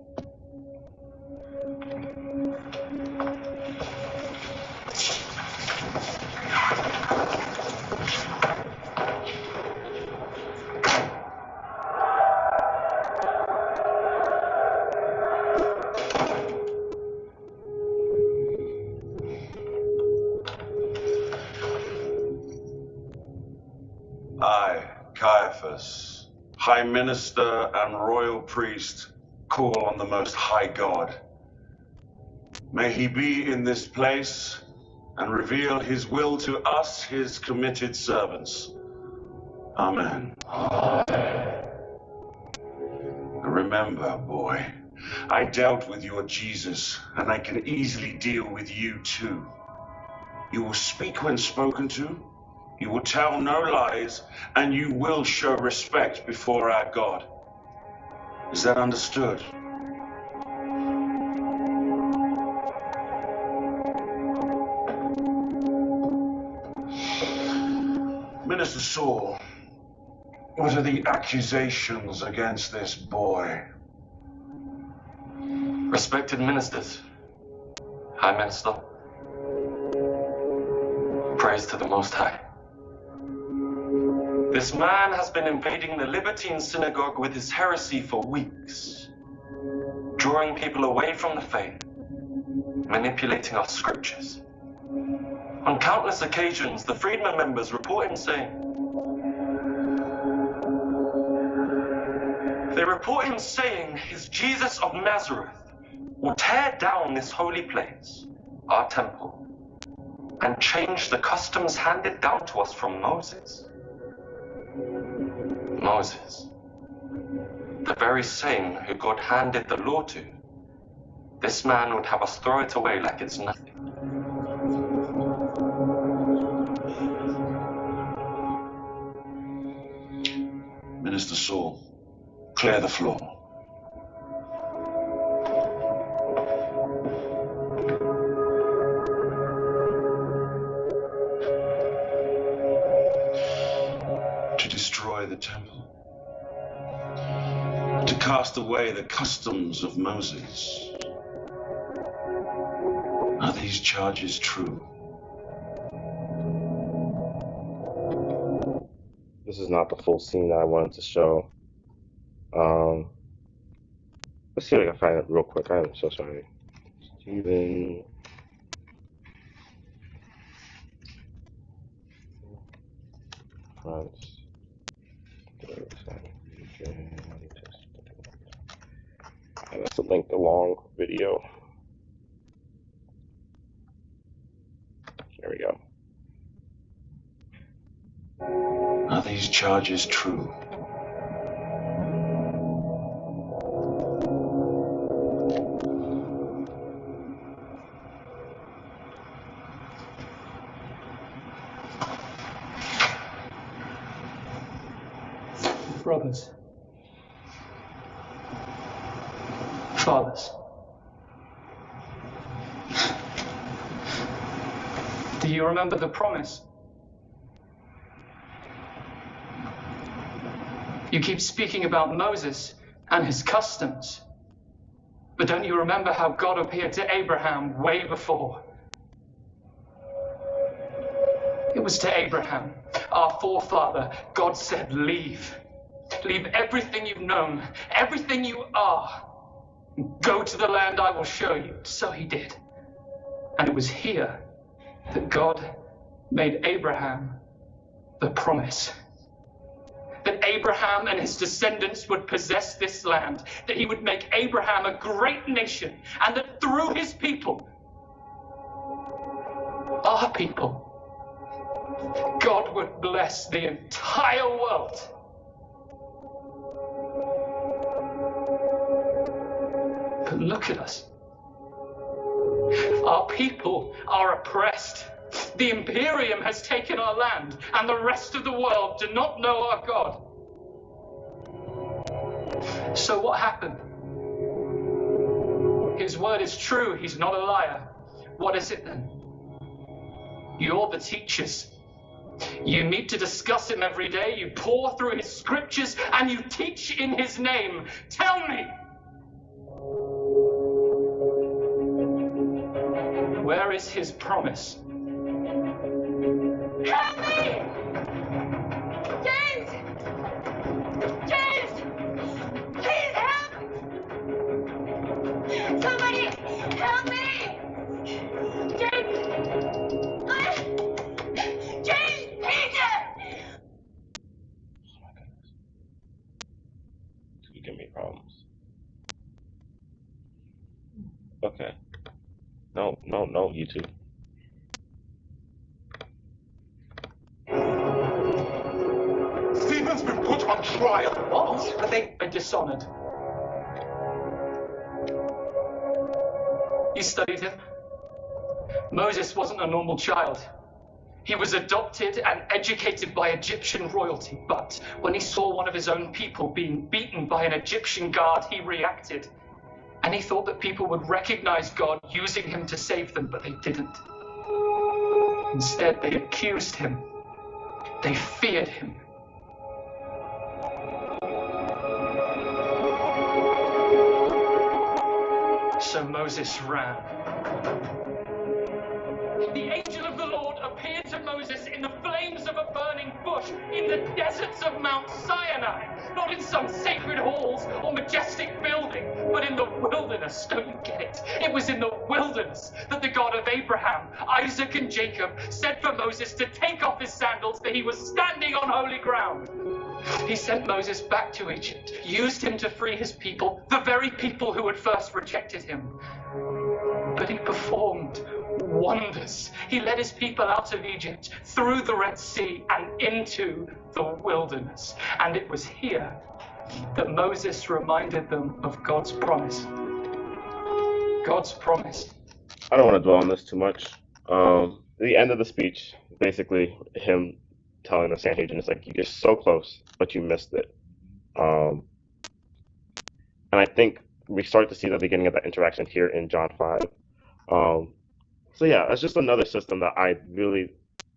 I, Caiaphas, High Minister and Royal Priest, call on the Most High God. May he be in this place and reveal his will to us, his committed servants. Amen. Remember, boy, I dealt with your Jesus, and I can easily deal with you too. You will speak when spoken to, you will tell no lies, and you will show respect before our God. Is that understood? Minister Saul, what are the accusations against this boy? Respected ministers, High Minister, praise to the Most High. This man has been invading the Libertine synagogue with his heresy for weeks, drawing people away from the faith, manipulating our scriptures. On countless occasions, the Freedmen members report him saying, his Jesus of Nazareth will tear down this holy place, our temple, and change the customs handed down to us from Moses. Moses, the very same who God handed the law to, this man would have us throw it away like it's nothing. Minister Saul, clear the floor. To destroy the temple. To cast away the customs of Moses. Are these charges true? this is not the full scene that I wanted to show. Let's see if I can find it real quick. I'm so sorry. Stephen. France. And that's a length long video. There we go. Are these charges true? Brothers, fathers, do you remember the promise? You keep speaking about Moses and his customs, but don't you remember how God appeared to Abraham way before? It was to Abraham, our forefather, God said, leave. Leave everything you've known, everything you are. Go to the land I will show you. So he did. And it was here that God made Abraham the promise. That Abraham and his descendants would possess this land. That he would make Abraham a great nation. And that through his people, our people, God would bless the entire world. But look at us. Our people are oppressed. The Imperium has taken our land, and the rest of the world do not know our God. So what happened? His word is true, he's not a liar. What is it then? You're the teachers. You meet to discuss him every day, you pore through his scriptures, and you teach in his name. Tell me! Where is his promise? Help me! James! James! Please help! Somebody help me! James! James! Peter! You give me problems. Okay. No, YouTube. Stephen's been put on trial. What? But they've been dishonored. You studied him? Moses wasn't a normal child. He was adopted and educated by Egyptian royalty, but when he saw one of his own people being beaten by an Egyptian guard, he reacted. And he thought that people would recognize God using him to save them, but they didn't. Instead, they accused him. They feared him. So Moses ran. The angel of the Lord appeared to Moses in the flames of a burning bush in the deserts of Mount Sinai, not in some sacred halls or majestic building, but in the wilderness. Don't you get it? It was in the wilderness that the God of Abraham, Isaac, and Jacob said for Moses to take off his sandals, that he was standing on holy ground. He sent Moses back to Egypt, used him to free his people, the very people who had first rejected him. But he performed wonders. He led his people out of Egypt, through the Red Sea, and into the wilderness. And it was here that Moses reminded them of God's promise. God's promise. I don't want to dwell on this too much. The end of the speech, basically him telling the Sanhedrin, it's like, you're so close, but you missed it. And I think we start to see the beginning of that interaction here in John 5. So yeah, that's just another system that I really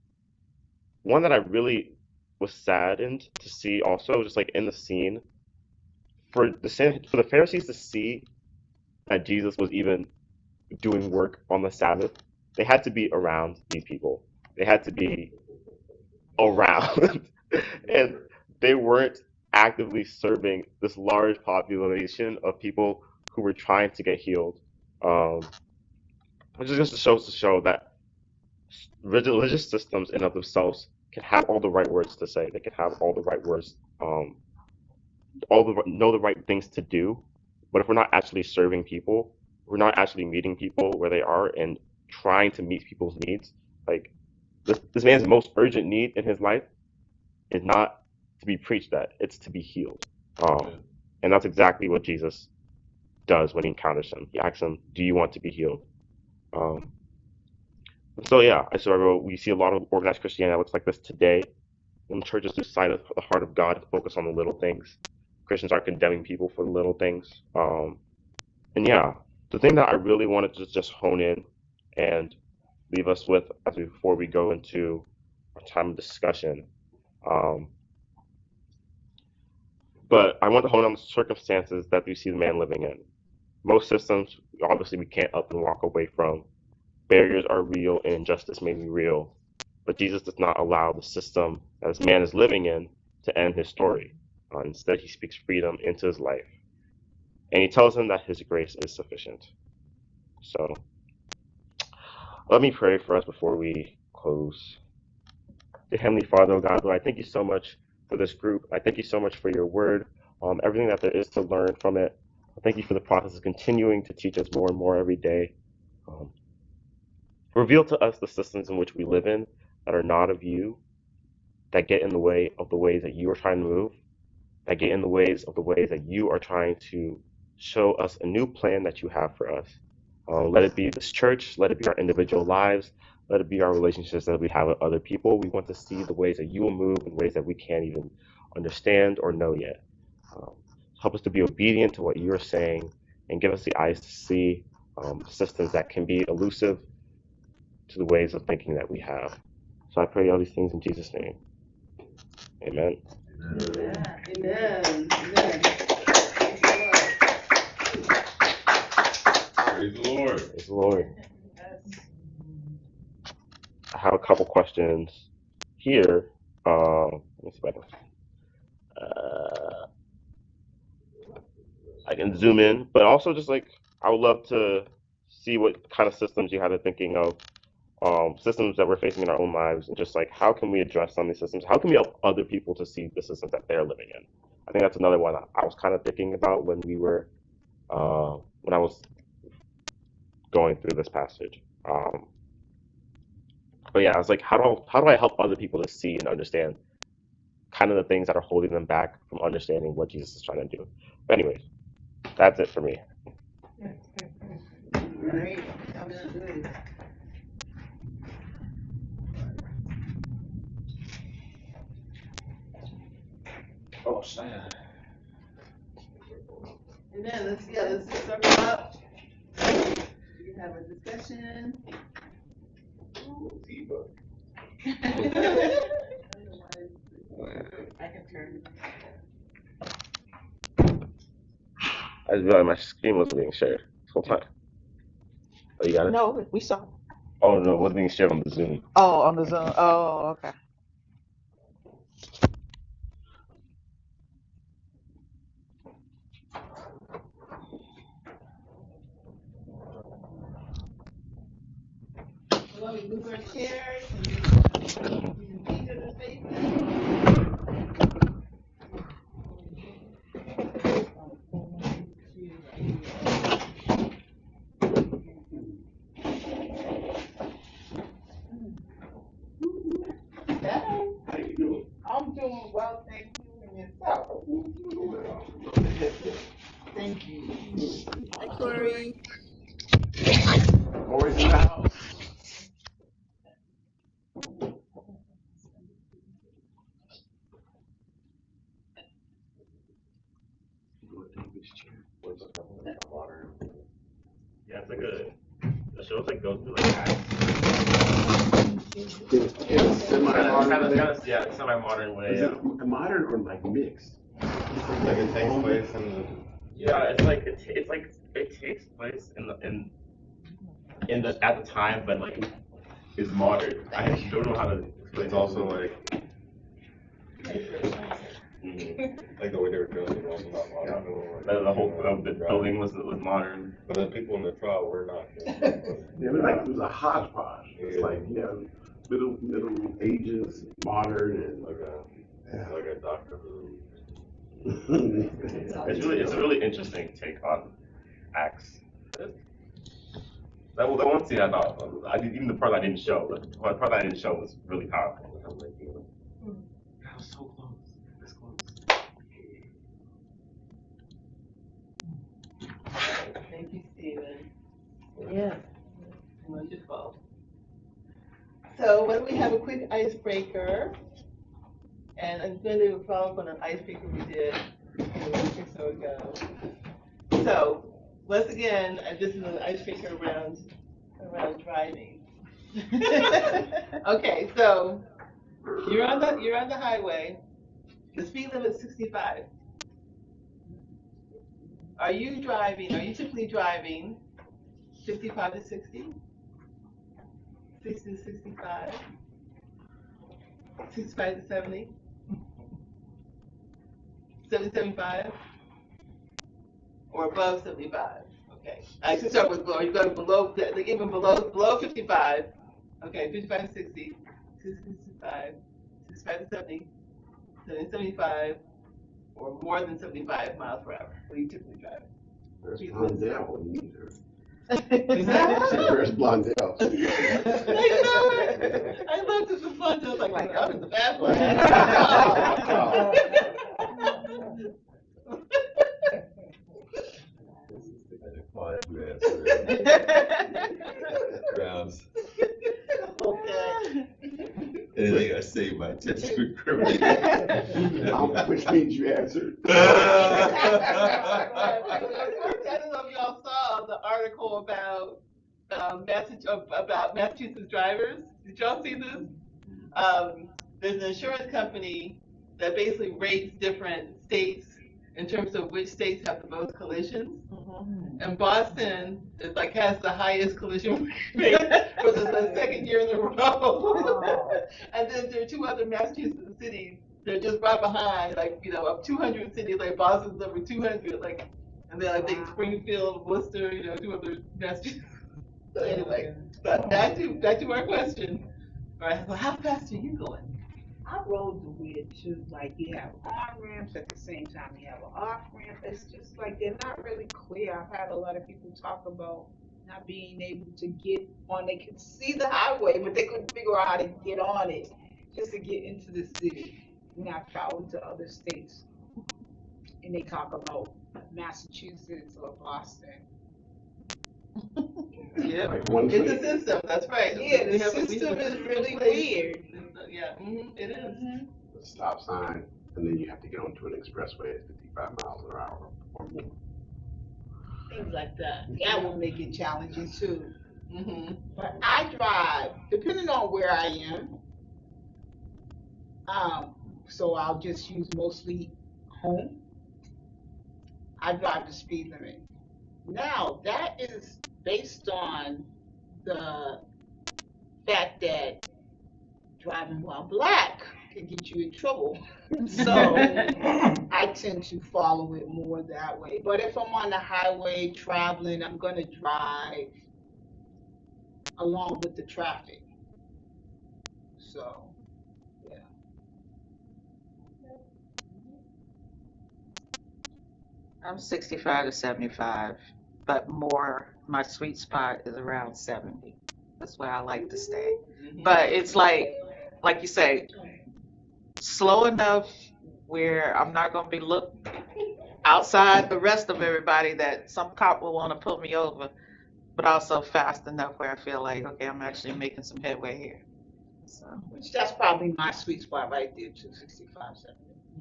was saddened to see also, just like in the scene, for the Pharisees to see that Jesus was even doing work on the Sabbath. They had to be around these people. They had to be around And they weren't actively serving this large population of people who were trying to get healed. Um, which is just to show that religious systems in and of themselves can have all the right words to say. They can have all the right words, know the right things to do. But if we're not actually serving people, we're not actually meeting people where they are and trying to meet people's needs. Like this man's most urgent need in his life is not to be preached at; it's to be healed. And that's exactly what Jesus does when he encounters him. He asks him, "Do you want to be healed?" So yeah, we see a lot of organized Christianity that looks like this today. When churches lose sight of the heart of God and focus on the little things, Christians are condemning people for the little things. And yeah, the thing that I really wanted to just hone in and leave us with before we go into our time of discussion. But I want to hone on the circumstances that we see the man living in. Most systems, obviously, we can't up and walk away from. Barriers are real and injustice may be real. But Jesus does not allow the system that this man is living in to end his story. Instead, he speaks freedom into his life. And he tells him that his grace is sufficient. So, let me pray for us before we close. Dear Heavenly Father, oh God, Lord, I thank you so much for this group. I thank you so much for your word, everything that there is to learn from it. I thank you for the process of continuing to teach us more and more every day. Reveal to us the systems in which we live in that are not of you, that get in the way of the ways that you are trying to move, that get in the ways of the ways that you are trying to show us a new plan that you have for us. Let it be this church, let it be our individual lives, let it be our relationships that we have with other people. We want to see the ways that you will move in ways that we can't even understand or know yet. Help us to be obedient to what you're saying and give us the eyes to see systems that can be elusive to the ways of thinking that we have. So I pray all these things in Jesus' name. Amen. Amen. Praise the Lord. Praise the Lord. I have a couple questions here. Let me see if I can zoom in, but also just like I would love to see what kind of systems you have thinking of, systems that we're facing in our own lives, and just like how can we address some of these systems? How can we help other people to see the systems that they're living in? I think that's another one I was kind of thinking about when we were when I was going through this passage. But yeah, I was like, how do I help other people to see and understand kind of the things that are holding them back from understanding what Jesus is trying to do? But anyways, that's it for me. Right. Oh, Sam. And then let's just circle up. We can have a discussion. I can turn. I just realized my screen wasn't being shared this whole time. Oh, you got it? No, we saw. Oh no, it wasn't being shared on the Zoom. Oh, on the Zoom. Oh, okay. Let me move our chairs. How you doing? I'm doing well, thank you, and yourself. Thank you. Hi, Corey. Always in the house. Yeah, it's like the show's like goes through like It's semi-modern. yeah, semi-modern way. Is it modern or like mixed? Like it takes place it takes place in the at the time, but like it's modern. I don't know how to explain. It's also like Like the way they were dressed, it was a lot modern. The whole the building was modern. But the people in the trial were not. Yeah, it was a hodgepodge. It's like, middle ages, modern, and like a Doctor Who. It's a really interesting take on Acts. That one scene I thought even the part I didn't show, but the part I didn't show was really powerful. I was like, that was so close, this close. Thank you, Stephen. Yeah. Wonderful. So, why don't we have a quick icebreaker? And I'm going to follow up on an icebreaker we did a week or so ago. So, once again, this is an icebreaker around driving. Okay, so you're on the highway. The speed limit is 65. Are you typically driving 55 to 60? 60 to 65? 65 to 70? 70 to 75? Or above 75? Okay. I can start with below. You go to below, even below 55. Okay, 55 to 60, 65, 65 to 70, 70 to 75, or more than 75 miles per hour. What do you typically drive? Where's Blondell when you need her? Exactly. Where's Blondell? I looked at the fun, I was like, I'm in the fast lane. Grounds. Okay. Anything I say, my attention would criminate. Which means you answered. I don't know if y'all saw the article about Massachusetts drivers. Did y'all see this? There's an insurance company that basically rates different states in terms of which states have the most collisions. And Boston is has the highest collision rate for the second year in a row. And then there are two other Massachusetts cities. They're just right behind, of 200 cities, Boston's number 200, and then I think Springfield, Worcester, two other Massachusetts. So anyway, but back to our question. All right, so how fast are you going? Our roads are weird too. You have on ramps at the same time you have an off ramp. It's just they're not really clear. I've had a lot of people talk about not being able to get on. They could see the highway, but they couldn't figure out how to get on it just to get into the city. And I've traveled to other states, and they talk about Massachusetts or Boston. Yeah, it's a system. That's right. Yeah, the system is really weird. Yeah, it is. A stop sign, and then you have to get onto an expressway at 55 miles an hour or more. Things like that. That will make it challenging too. But I drive, depending on where I am. So I'll just use mostly home. I drive the speed limit. Now, that is based on the fact that driving while black can get you in trouble. So I tend to follow it more that way. But if I'm on the highway traveling, I'm going to drive along with the traffic. So, yeah. I'm 65 to 75, but my sweet spot is around 70. That's where I like to stay. But it's like you say, slow enough where I'm not going to be looked outside the rest of everybody that some cop will want to pull me over, but also fast enough where I feel like, okay, I'm actually making some headway here. So, which that's probably my sweet spot right there, too, 65, 70.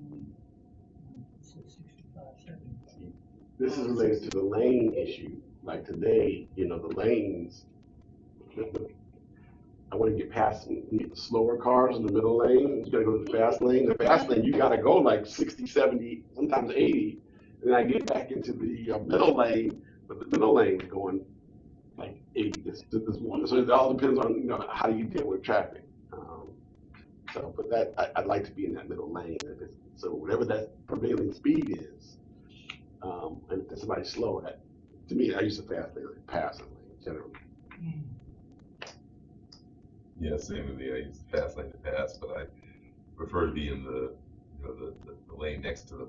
This is related to the lane issue. Like today, the lanes, I want to get past the slower cars in the middle lane. You got to go to the fast lane. The fast lane, you got to go 60, 70, sometimes 80. And then I get back into the middle lane, but the middle lane is going 80 this one. So it all depends on, how do you deal with traffic. So, but that I'd like to be in that middle lane. So whatever that prevailing speed is, and if somebody's slow, that to me, I use the fast lane, like passing lane generally. Yeah, same with me. I use the fast lane to pass, but I prefer to be in the the lane next to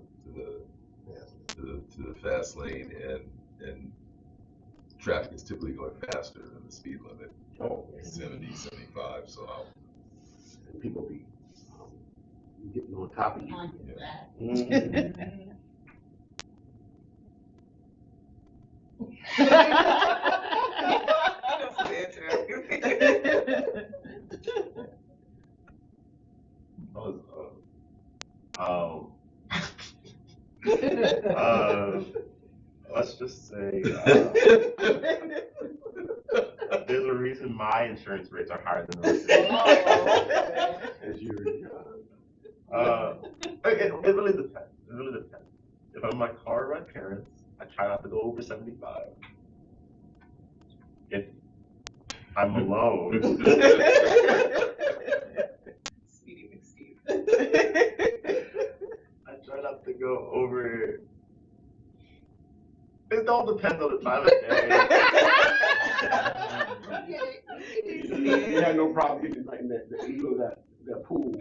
the fast lane, and traffic is typically going faster than the speed limit. 70, 75. So and people be getting on top of you. Let's just say there's a reason my insurance rates are higher than the rest of it really depends. It really depends. If I'm in my car with my parents, I try not to go over 75. If I'm alone, I try not to go over. It all depends on the time of day. You had no problem getting right in that pool.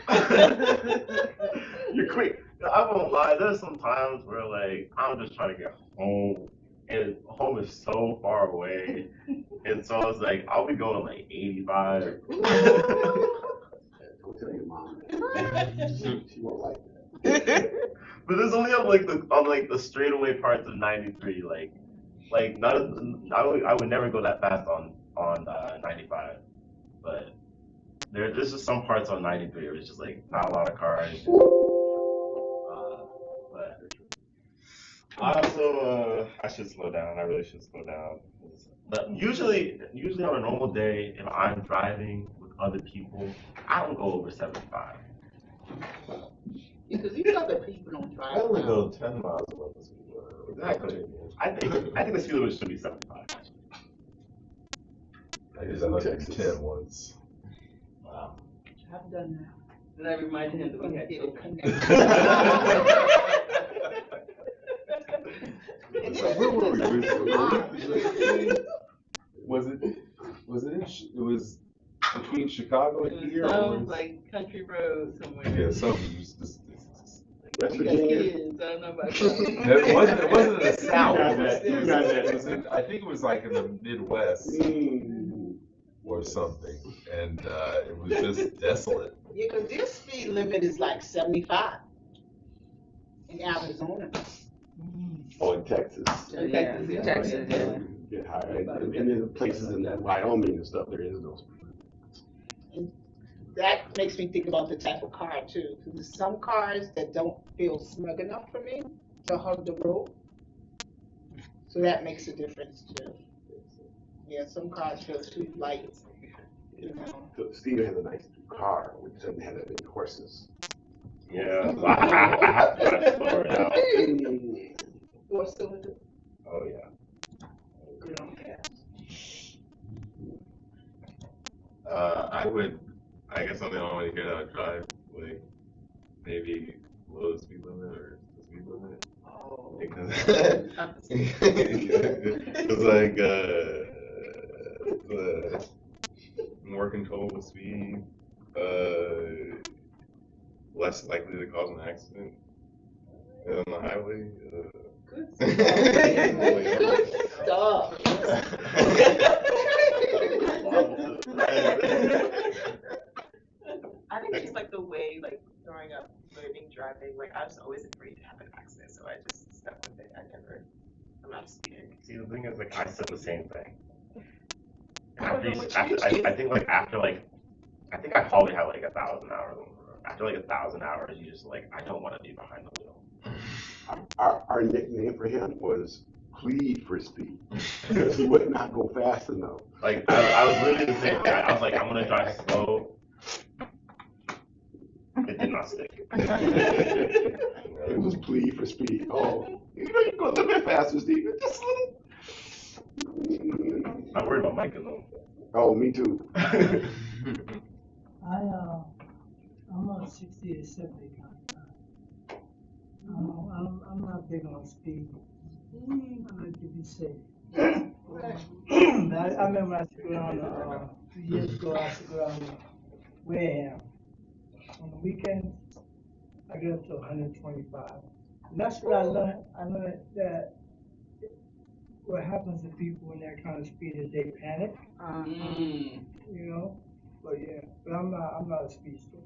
You're quick. I won't lie. There's some times where like I'm just trying to get home, and home is so far away, and so it's like I'll be going like 85. Don't tell your mom that. She won't like that. But there's only on the straightaway parts of 93, like I would never go that fast on 95, but there's just some parts on 93 where it's just like not a lot of cars. But I also I should slow down. I really should slow down. But usually on a normal day, if I'm driving with other people, I don't go over 75. Because these other people don't drive. I only go 10 miles above the speed limit. Exactly. I think the speed limit should be 75. I did 110 once. Wow. I've done that. And I reminded him that we had children. Where were we? It was between Chicago and here? Sounds like country road somewhere. Yeah, something was just West Virginia. Virginia. I don't know about It wasn't in the South. It was I think it was like in the Midwest or something, and it was just desolate. Yeah, because their speed limit is like 75 in Arizona. Oh, in Texas. Texas, yeah. Get higher. And then places in that Wyoming and stuff, there is no speed limit. And that makes me think about the type of car too. Because there's some cars that don't feel snug enough for me to hug the road. So that makes a difference too. Yeah, some cars feel too light. You know. So Steven has a nice car, which doesn't have that many horses. Yeah, I have to drive slower now. 4-cylinder. Oh yeah. Good on gas. I guess I'm the only one here that would drive like maybe below the speed limit or the speed limit. Oh. Because like more controllable speed, less likely to cause an accident on the highway. Good stuff. I think it's like the way, like growing up, learning driving, like I was always afraid to have an accident, so I just stuck with it. I'm not speeding. See, the thing is, like, I said the same thing. I think I probably had like 1,000 hours on the road. After like 1,000 hours, you just like, I don't want to be behind the wheel. Our nickname for him was Plead for Speed, because he would not go fast enough. Like, I was literally the same guy. I was like, I'm going to drive slow. It did not stick. It was Plead for Speed. Oh, you know, you go a little bit faster, Steve. Just a little. I'm worried about Micah though. Oh, me too. I about 60 to 70 kind. I'm not big on speed. I like to be safe. I remember I used to go down 2 years ago. I used to go down to Wareham. On the weekends, I get up to 125. And that's what I learned. I learned that what happens to people when that kind of speed is they panic. You know? But yeah, but I'm not a speedster.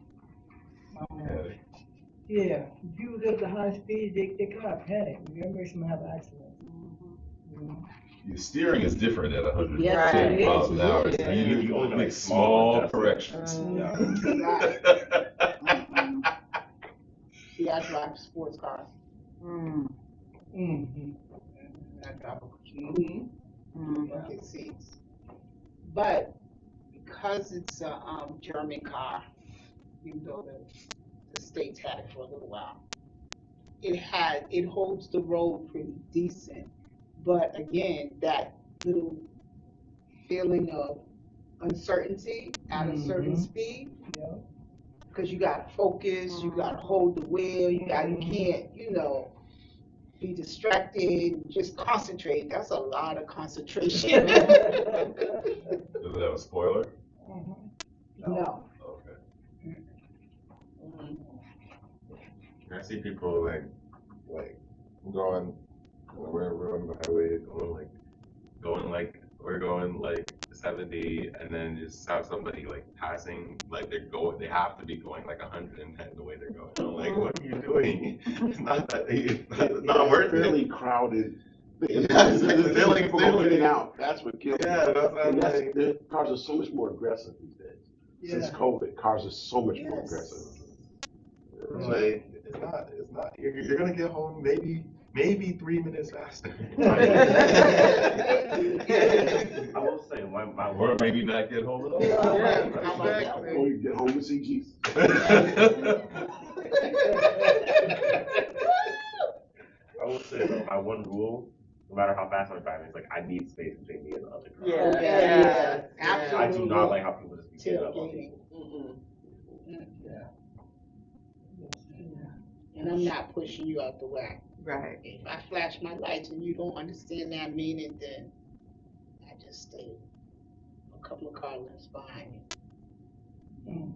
Yeah, people get the high speed, they kind of panic. It makes them have accidents. You know? Your steering is different at 110 Yes, miles an hour. it So is. you only make small corrections. See, I drive sports cars. Mm-hmm. I drive bucket seats. But because it's a German car, even though the states had it for a little while, it holds the road pretty decent. But again, that little feeling of uncertainty at a certain speed, because you got to focus, you got to hold the wheel, you can't, be distracted, just concentrate. That's a lot of concentration. Does it have a spoiler? No. Okay. I see people like going, we're on the highway we're going like 70, and then just have somebody like passing, like they have to be going like 110 the way they're going. I'm like, what are you doing? It's not that it's not worth fairly it. crowded. They're like People go in and out. That's what kills Yeah, me. that's what I'm And like. the cars are so much more aggressive these days. Since COVID, cars are so much more aggressive. I'm like, it's not. You're gonna get home maybe 3 minutes faster. I will say my Or maybe not get home at all. Exactly. Or you get home with CGs. I will say though, my one rule, no matter how fast I'm driving, is like I need space between me and the other car. Yeah. I do not like how people just be getting up on Tailgating. people. And I'm not pushing you out the way. Right. If I flash my lights and you don't understand that meaning, then I just stay a couple of car lengths behind you.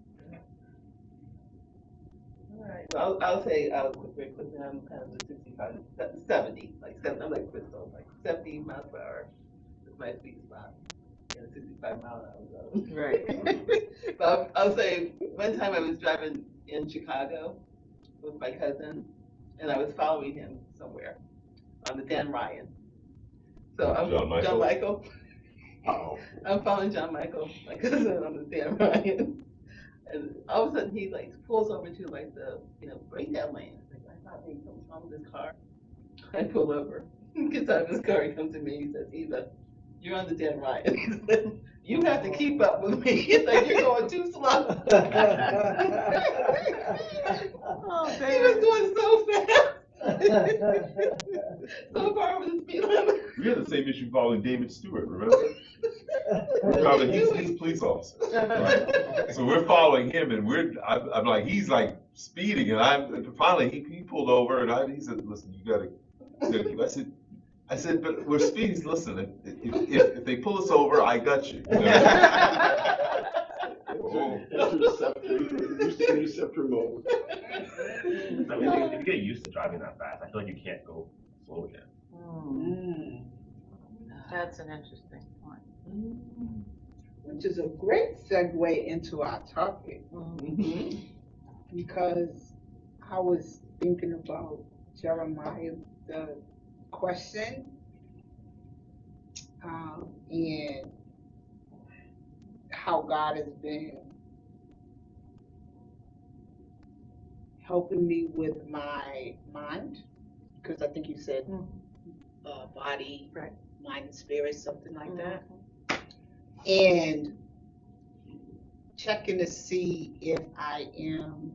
All right. Well, I'll say quickly I'm kind of the 65, 70, like 70. I'm like Crystal, like 70 miles per hour is my sweet spot. In a 65 mile an hour zone. Right. But I'll say one time I was driving in Chicago with my cousin, and I was following him somewhere on the Dan Ryan. So I'm John Michael? Uh-oh. I'm following John Michael, my cousin, on the Dan Ryan. And all of a sudden he like pulls over to like the breakdown lane. I thought maybe something's wrong with this car. I pull over. He gets out of his car, he comes to me, he says, Eva, you're on the Dan Ryan. You have to keep up with me. He's like, you're going too slow. Oh, he was going so fast. So far over the speed limit. We had the same issue following David Stewart, remember? We're following, he's a police officer. Right? So we're following him, and I'm like, he's like speeding, and finally he pulled over, and he said, listen, you gotta, I said, but we're speeding. Listen, if they pull us over, I got you. Interceptor mode. I mean, if you get used to driving that fast, I feel like you can't go slow again. That's an interesting point. Which is a great segue into our topic. Because I was thinking about Jeremiah, the question, and how God has been helping me with my mind, because I think you said body, mind, and spirit, something like that, and checking to see if I am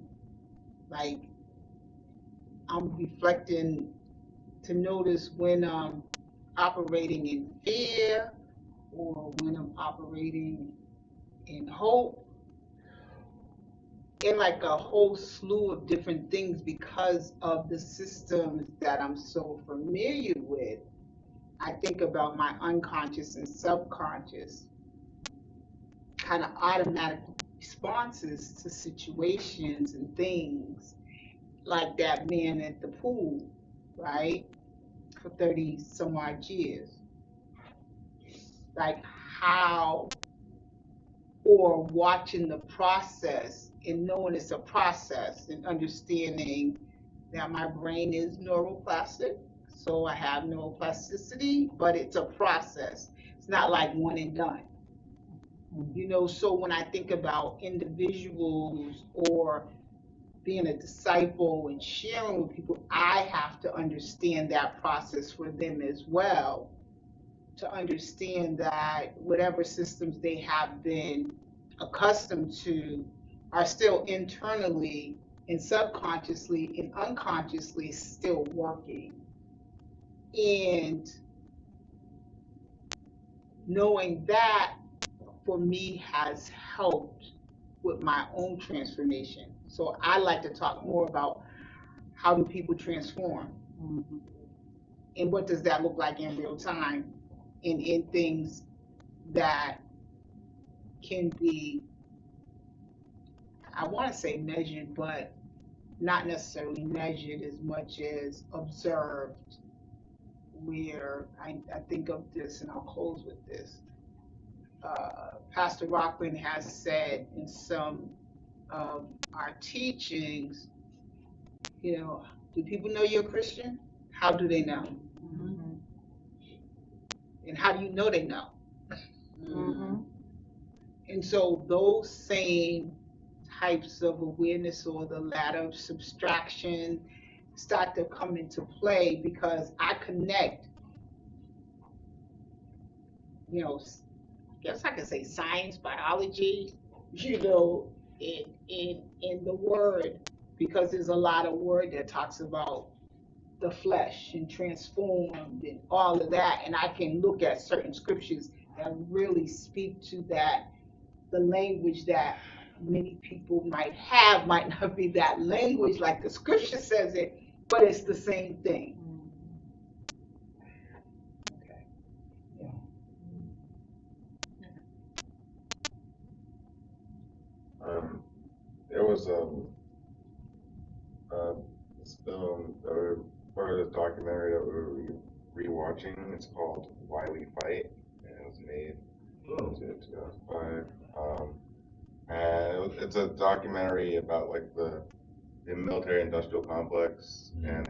I'm reflecting to notice when I'm operating in fear or when I'm operating in hope, in like a whole slew of different things because of the systems that I'm so familiar with. I think about my unconscious and subconscious kind of automatic responses to situations and things, like that man at the pool, right? For 30 some odd years. Like how, or watching the process and knowing it's a process and understanding that my brain is neuroplastic. So I have neuroplasticity, but it's a process. It's not like one and done. You know, so when I think about individuals or being a disciple and sharing with people, I have to understand that process for them as well, to understand that whatever systems they have been accustomed to are still internally and subconsciously and unconsciously still working. And knowing that for me has helped with my own transformation. So I like to talk more about how do people transform, and what does that look like in real time, and in things that can be, I want to say measured, but not necessarily measured as much as observed, where I think of this, and I'll close with this. Pastor Rockland has said in some of our teachings, you know, do people know you're a Christian? How do they know? And how do you know they know? And so those same types of awareness, or the ladder of subtraction, start to come into play, because I connect, you know, I guess I could say science, biology, you know, in the word, because there's a lot of word that talks about the flesh and transformed and all of that. And I can look at certain scriptures that really speak to that. The language that many people might have might not be that language like the scripture says it, but it's the same thing. There was this film, part of this documentary that we were rewatching. It's called Why We Fight, and it was made in 2005. And it's a documentary about like the military-industrial complex, and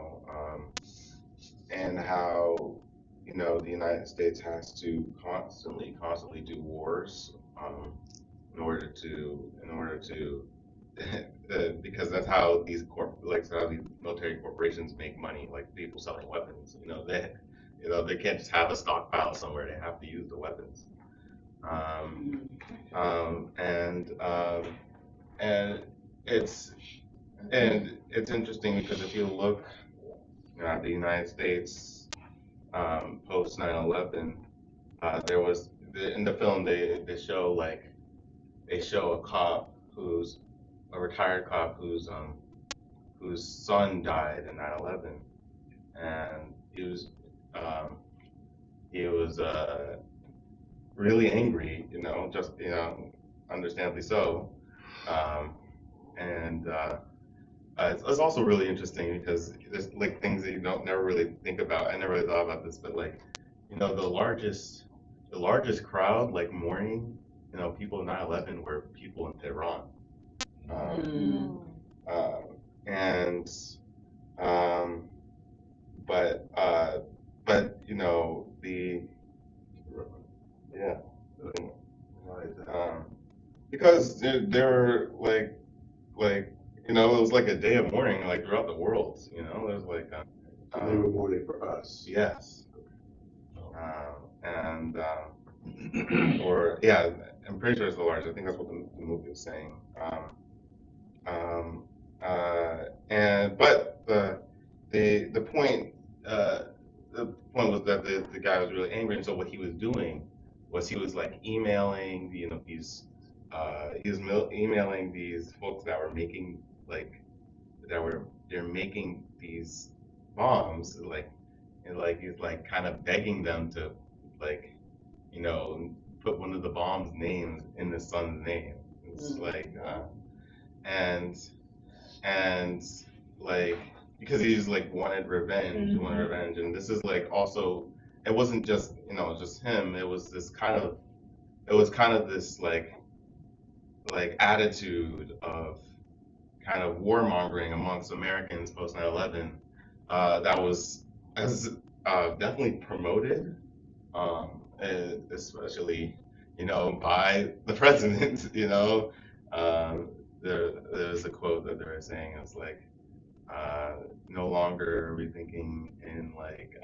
how you know the United States has to constantly do wars in order to because that's how these military corporations make money. Like people selling weapons, they can't just have a stockpile somewhere. They have to use the weapons. And it's interesting because if you look at the United States post 9/11, there was in the film they show a cop who's a retired cop whose son died in 9/11, and he was really angry, understandably so. It's also really interesting because there's like things that you never really think about. I never really thought about this, but the largest crowd like mourning, people in 9/11 were people in Tehran. Because they're it was like a day of mourning like throughout the world. There's like they were mourning for us. Yes. I'm pretty sure it's the largest. I think that's what the movie was saying. But the point was that the guy was really angry, and so what he was doing was he was like emailing these he was emailing these folks that were making they're making these bombs, and he's like kind of begging them to like, put one of the bomb's names in the son's name. It's like, and like, because he's like wanted revenge, and this is like also, it wasn't just just him. It was kind of this like attitude of kind of warmongering amongst Americans post 9/11 that was definitely promoted, especially by the president. There's a quote that they were saying. It was like, no longer are we thinking in like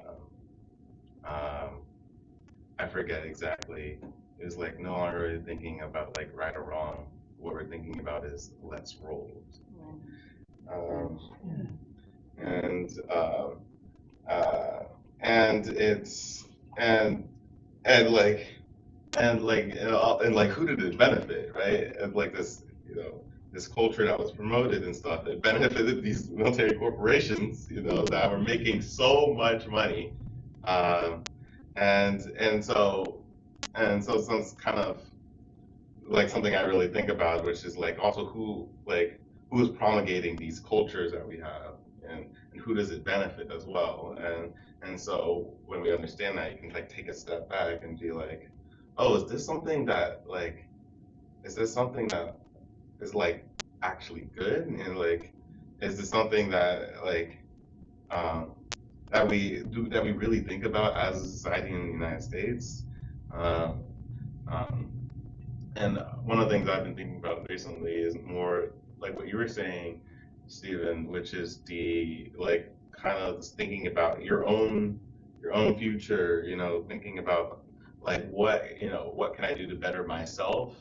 I forget exactly. It was like, no longer are we thinking about like right or wrong. What we're thinking about is let's roll. And it's and like who did it benefit, right? And like this culture that was promoted and stuff, it benefited these military corporations, that were making so much money, and so it's kind of like something I really think about, which is like also who is promulgating these cultures that we have, and who does it benefit as well, and so when we understand that, you can like take a step back and be like, oh, is this something that is like actually good, and like is this something that like that we really think about as a society in the United States? And one of the things I've been thinking about recently is more like what you were saying, Stephen, which is the like kind of thinking about your own future, thinking about like what can I do to better myself,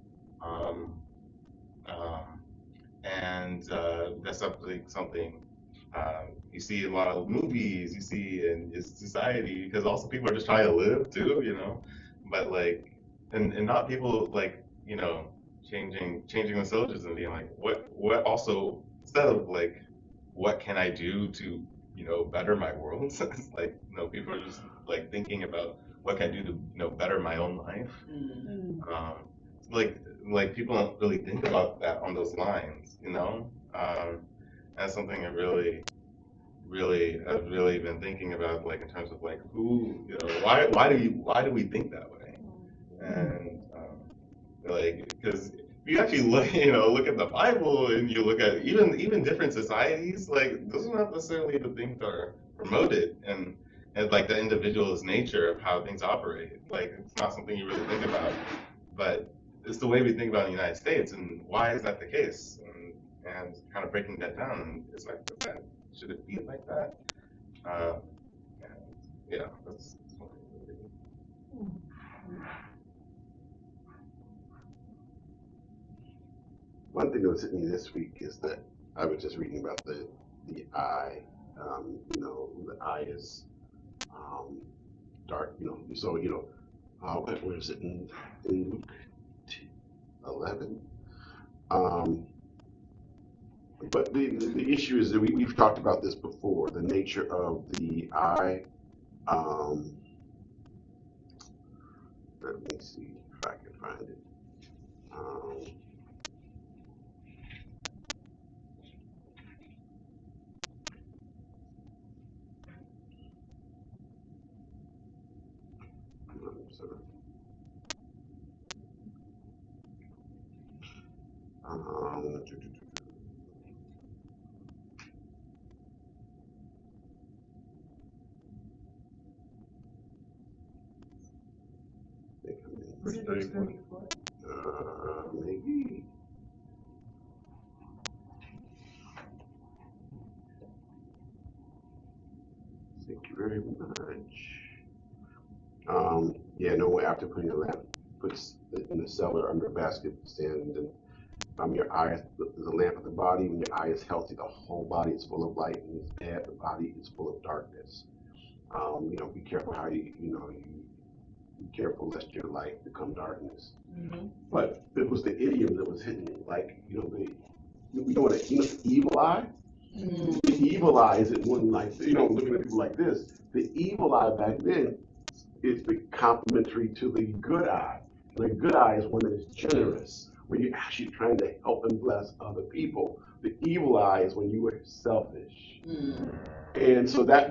and that's something you see in a lot of movies, you see in society, because also people are just trying to live too, but like, and not people like, changing the syllogism and being like, what also, instead of like, what can I do to, better my world? It's like, people are just like thinking about what can I do to, better my own life. Like people don't really think about that on those lines, that's something I've really been thinking about, like in terms of like who, why do we think that way? And like, because if you actually look at the Bible, and you look at even different societies, like those are not necessarily the things that are promoted, and like the individual's nature of how things operate. Like it's not something you really think about, but it's the way we think about in the United States, and why is that the case? And kind of breaking that down, and it's like, should it be like that? And yeah, that's something really. One thing that was hitting me this week is that I was just reading about the eye. The eye is dark. So where is it in Luke 11? But the issue is that we've talked about this before. The nature of the eye. Let me see if I can find it. Verse 34. Maybe. Thank you very much. No way after putting the lamp, puts it in the cellar under a basket stand, and your eye is the lamp of the body. When your eye is healthy, the whole body is full of light. When it's bad, the body is full of darkness. Be careful how you careful lest your light become darkness. Mm-hmm. But it was the idiom that was hitting me. Like, you know, the evil eye? Mm-hmm. The evil eye isn't one like, you know, looking at people like this. The evil eye back then is the complementary to the good eye. The good eye is one that is generous, where you're actually trying to help and bless other people. The evil eye is when you are selfish. Mm-hmm. And so that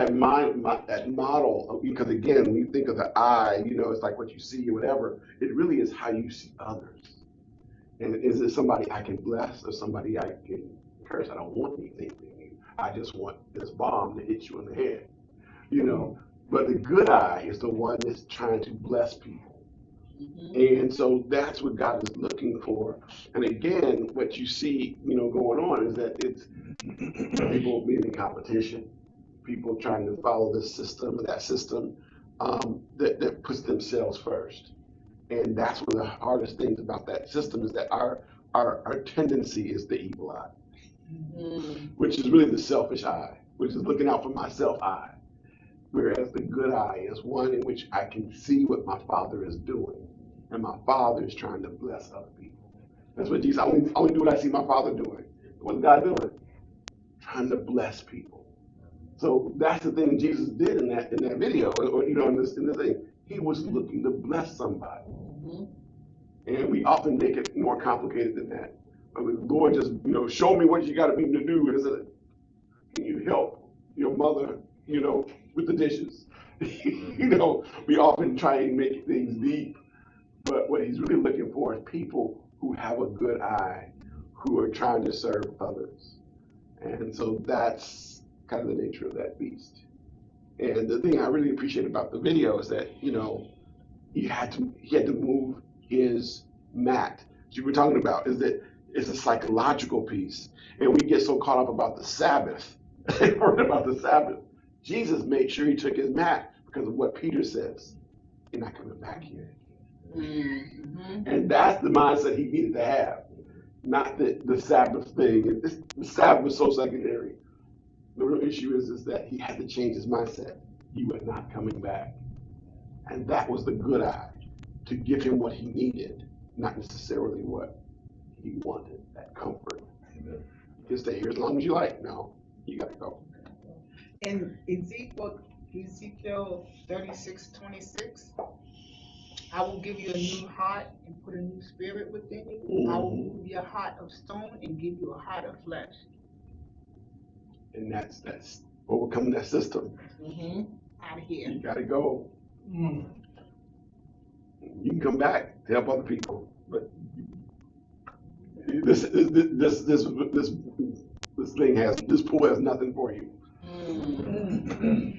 model, because again, when you think of the eye, you know, it's like what you see or whatever. It really is how you see others. And is it somebody I can bless or somebody I can curse? I don't want anything from you. I just want this bomb to hit you in the head, you know. But the good eye is the one that's trying to bless people. Mm-hmm. And so that's what God is looking for. And again, what you see, you know, going on is that it's people being in competition, people trying to follow this system or that system that puts themselves first. And that's one of the hardest things about that system is that our tendency is the evil eye, mm-hmm. which is really the selfish eye, which is looking out for myself eye. Whereas the good eye is one in which I can see what my Father is doing, and my Father is trying to bless other people. That's what Jesus, I only do what I see my Father doing. What's God doing? Trying to bless people. So that's the thing Jesus did in that video, or you know, in this thing. He was looking to bless somebody. Mm-hmm. And we often make it more complicated than that. I mean, Lord, just, you know, show me what you got me to do. Is it, can you help your mother, you know, with the dishes? You know, we often try and make things deep. But what he's really looking for is people who have a good eye, who are trying to serve others. And so that's kind of the nature of that beast. And the thing I really appreciate about the video is that, you know, he had to move his mat. What you were talking about is that it's a psychological piece. And we get so caught up about the Sabbath, about the Sabbath. Jesus made sure he took his mat because of what Peter says. You're not coming back here. Mm-hmm. And that's the mindset he needed to have. Not the Sabbath thing. The Sabbath was so secondary. The real issue is that he had to change his mindset. You are not coming back. And that was the good eye, to give him what he needed, not necessarily what he wanted, that comfort. Amen. You can stay here as long as you like. No, you got to go. In Ezekiel 36:26, I will give you a new heart and put a new spirit within you. Mm-hmm. I will move your heart of stone and give you a heart of flesh. And that's overcoming that system. Mm-hmm. Out of here. You gotta go. Mm. You can come back to help other people, but this pool has nothing for you. Mm.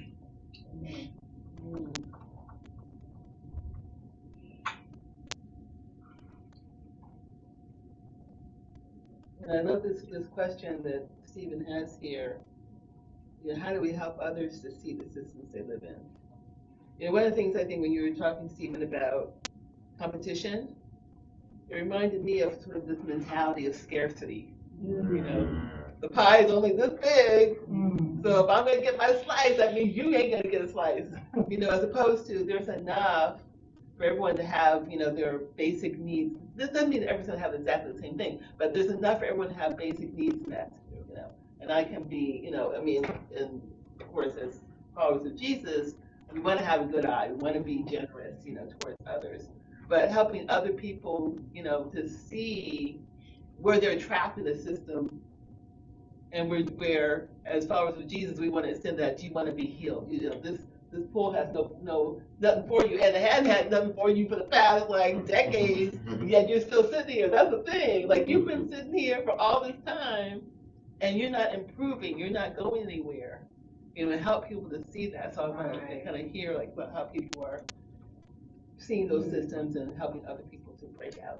And I love this question that Stephen has here. You know, how do we help others to see the systems they live in? You know, one of the things I think when you were talking, Stephen, about competition, it reminded me of sort of this mentality of scarcity. Mm-hmm. You know, the pie is only this big, so if I'm gonna get my slice, that means you ain't gonna get a slice. You know, as opposed to there's enough for everyone to have, you know, their basic needs. This doesn't mean that everyone's gonna have exactly the same thing, but there's enough for everyone to have basic needs met. You know, and I can be, you know, I mean, and of course, as followers of Jesus, we want to have a good eye. We want to be generous, you know, towards others. But helping other people, you know, to see where they're trapped in the system, and where, as followers of Jesus, we want to extend that. Do you want to be healed? You know, this pool has no nothing for you, and it hadn't had nothing for you for the past like decades. Yet you're still sitting here. That's the thing. Like you've been sitting here for all this time, and you're not improving. You're not going anywhere. You know, help people to see that. So I want to kind of hear like how people are seeing those systems and helping other people to break out.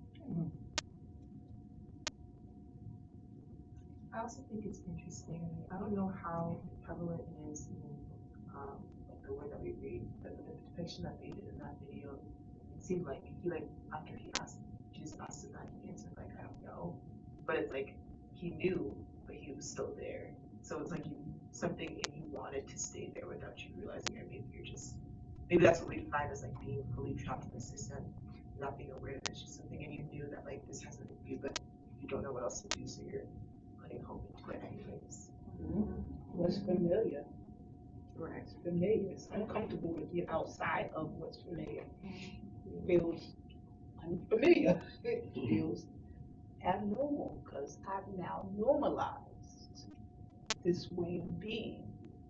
I also think it's interesting. I don't know how prevalent it is in the way that we read, but the depiction that they did in that video, it seemed like after Jesus asked him that, he answered like, I don't know. But it's like he knew, but he was still there. So it's like something in you wanted to stay there without you realizing, or maybe you're just maybe that's what we find as like being fully trapped in the system, not being aware that it's just something in you knew that like this has nothing to do, but you don't know what else to do, so you're putting hope into it anyways. What's familiar? Right. It's familiar. It's uncomfortable to get outside of what's familiar. It feels unfamiliar. It feels abnormal because I've now normalized this way of being.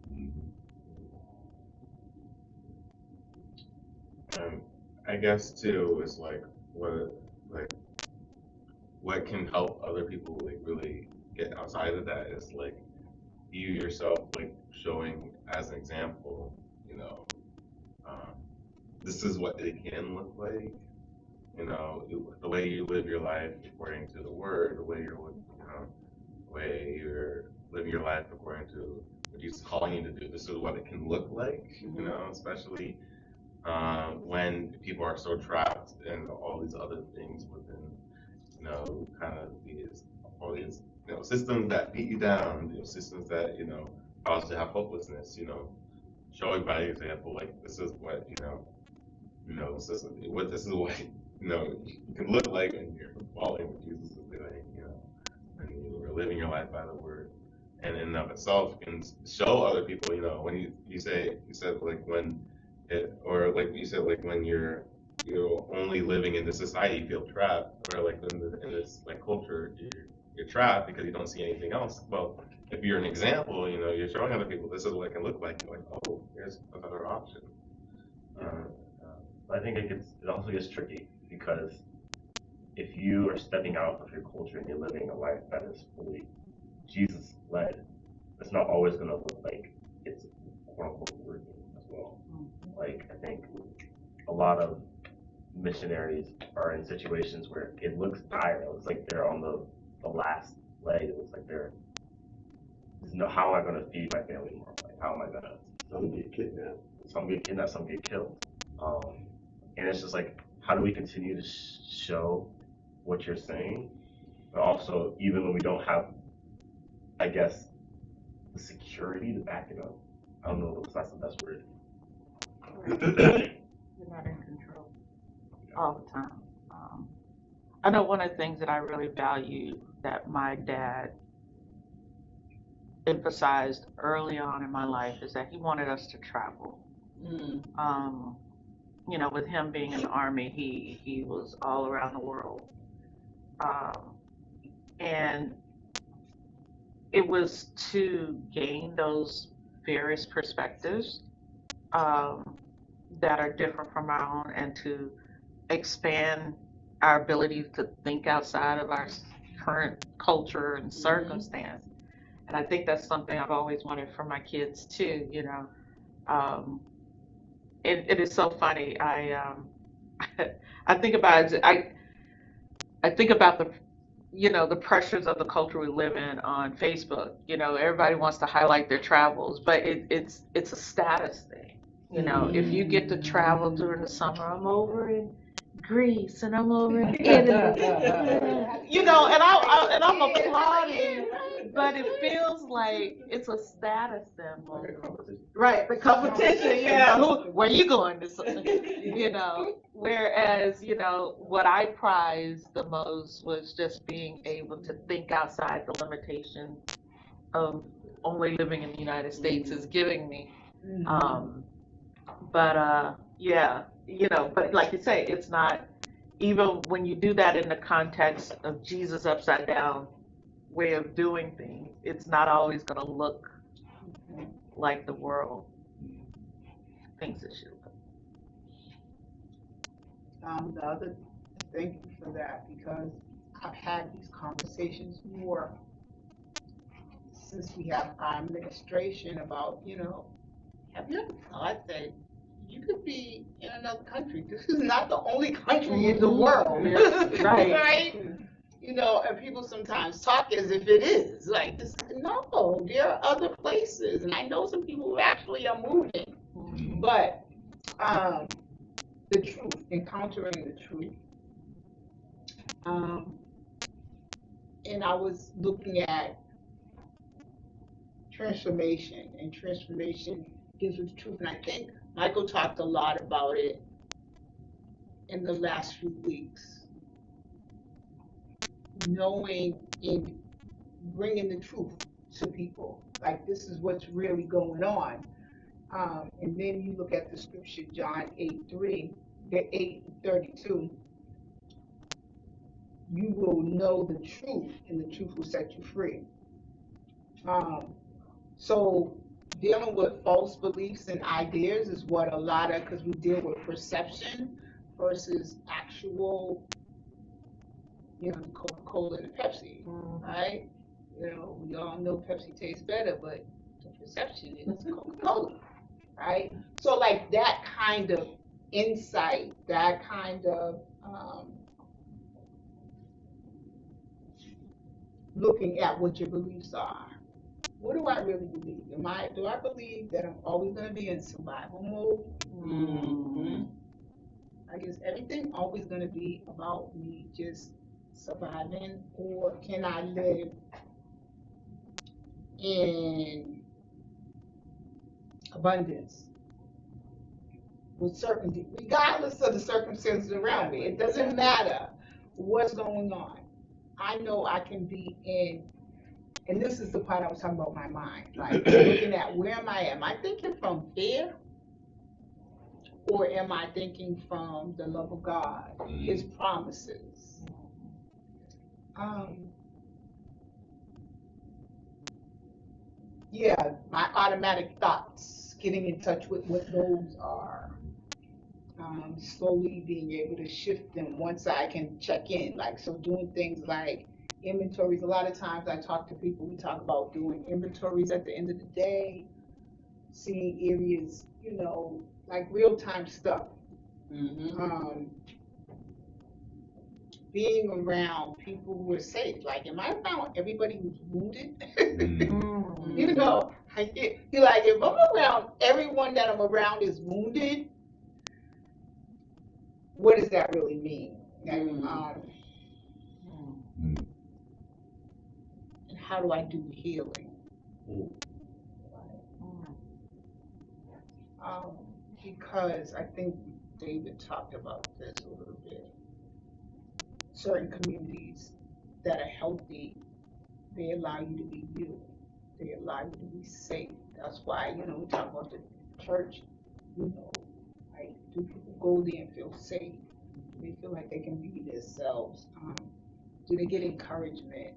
I guess too is like what can help other people like really get outside of that is like you yourself like showing as an example, you know, this is what it can look like, you know, the way you live your life according to the word, the way you're living your life according to what Jesus is calling you to do. This is what it can look like, you know, especially when people are so trapped in all these other things within, you know, kind of all these, you know, systems that beat you down, you know, systems that, you know, cause you to have hopelessness, you know, showing by example, like this is what, this is what, you know, you can look like when you're following what Jesus is doing, you know, and you're living your life by the word. And in and of itself can show other people, you know, when you said like when or like you said, like when you're only living in this society, you feel trapped, or like in this like culture, you're trapped because you don't see anything else. Well, if you're an example, you know, you're showing other people this is what it can look like. You're like, oh, here's another option. I think it also gets tricky because if you are stepping out of your culture and you're living a life that is fully Jesus led, it's not always going to look like it's quote unquote working as well. Like, I think a lot of missionaries are in situations where it looks dire. It looks like they're on the last leg. It looks like how am I going to feed my family more? Like, how am I going to? Some get kidnapped. Some get kidnapped, some get killed. And it's just like, how do we continue to show what you're saying? But also, even when we don't have, I guess, the security to back it up. I don't know if that's the best word. You're not in control all the time. I know one of the things that I really value that my dad emphasized early on in my life is that he wanted us to travel. You know, with him being in the Army, he was all around the world. And it was to gain those various perspectives that are different from our own and to expand our ability to think outside of our current culture and circumstance. And I think that's something I've always wanted for my kids too, you know. It is so funny. I think about it. I think about the pressures of the culture we live in on Facebook. You know, everybody wants to highlight their travels, but it's a status thing. You know, if you get to travel during the summer, I'm over in Greece and I'm over in Italy. You know, and I'm applauding, but it feels like it's a status symbol. Right, the competition, yeah. Where you going this, you know, whereas, you know, what I prized the most was just being able to think outside the limitations of only living in the United States is giving me. Yeah, you know, but like you say, it's not, even when you do that in the context of Jesus upside down way of doing things, it's not always going to look like the world thinks it should look. Thank you for that, because I've had these conversations more since we have our administration about, you know, have you ever thought that you could be in another country? This is not the only country in the world. Right? You know, and people sometimes talk as if it is. Like, no, there are other places. And I know some people who actually are moving. But the truth, encountering the truth. And I was looking at transformation, and transformation gives us truth. And I think Michael talked a lot about it in the last few weeks. Knowing and bringing the truth to people. Like, this is what's really going on. And then you look at the scripture, John 8:32. You will know the truth, and the truth will set you free. So dealing with false beliefs and ideas is what a lot of, because we deal with perception versus actual, Coca-Cola and Pepsi, right? We all know Pepsi tastes better, but the perception is Coca-Cola, right? So like that kind of insight, that kind of looking at what your beliefs are. What do I really believe? Do I believe that I'm always going to be in survival mode? Mm-hmm. I guess everything always going to be about me just surviving, or can I live in abundance with certainty, regardless of the circumstances around me? It doesn't matter what's going on. I know I can be in, and this is the part I was talking about, my mind, like looking at where am I? Am I thinking from fear? Or am I thinking from the love of God, His promises? Yeah, my automatic thoughts, getting in touch with what those are. Slowly being able to shift them once I can check in. Like, so doing things like inventories. A lot of times I talk to people, we talk about doing inventories at the end of the day, seeing areas, like real-time stuff. Mm-hmm. Being around people who are safe. Like, am I around everybody who's wounded? Mm-hmm. You're like, if I'm around everyone that I'm around is wounded, what does that really mean? And how do I do healing? Because I think David talked about this a little bit. Certain communities that are healthy, they allow you to be you. They allow you to be safe. That's why, we talk about the church, like, do people go there and feel safe? Do they feel like they can be themselves? Do they get encouragement?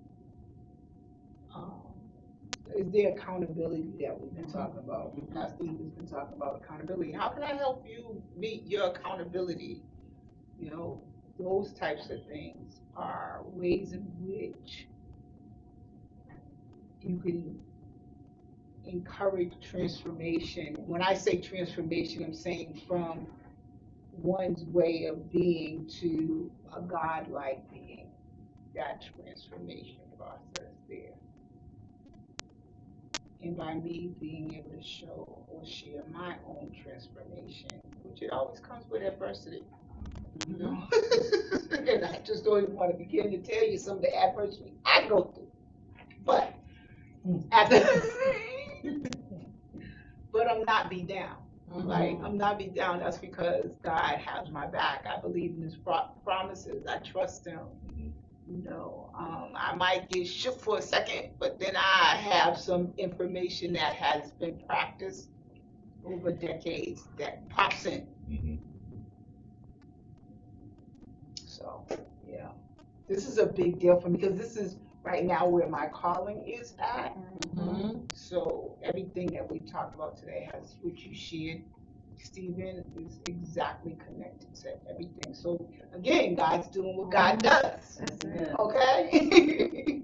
Is there accountability that we've been talking about? Pastor Steve has been talking about accountability. How can I help you meet your accountability? Those types of things are ways in which you can encourage transformation. When I say transformation, I'm saying from one's way of being to a God-like being. That transformation process there. And by me being able to show or share my own transformation, which it always comes with adversity. And I just don't even want to begin to tell you some of the adversity I go through. But but I'm not beat down. Like, I'm not beat down. That's because God has my back. I believe in His promises. I trust Him. I might get shook for a second, but then I have some information that has been practiced over decades that pops in. So, yeah, this is a big deal for me because this is right now where my calling is at. So everything that we talked about today has, which you shared, Stephen, is exactly connected to everything. So again, God's doing what God does. Okay?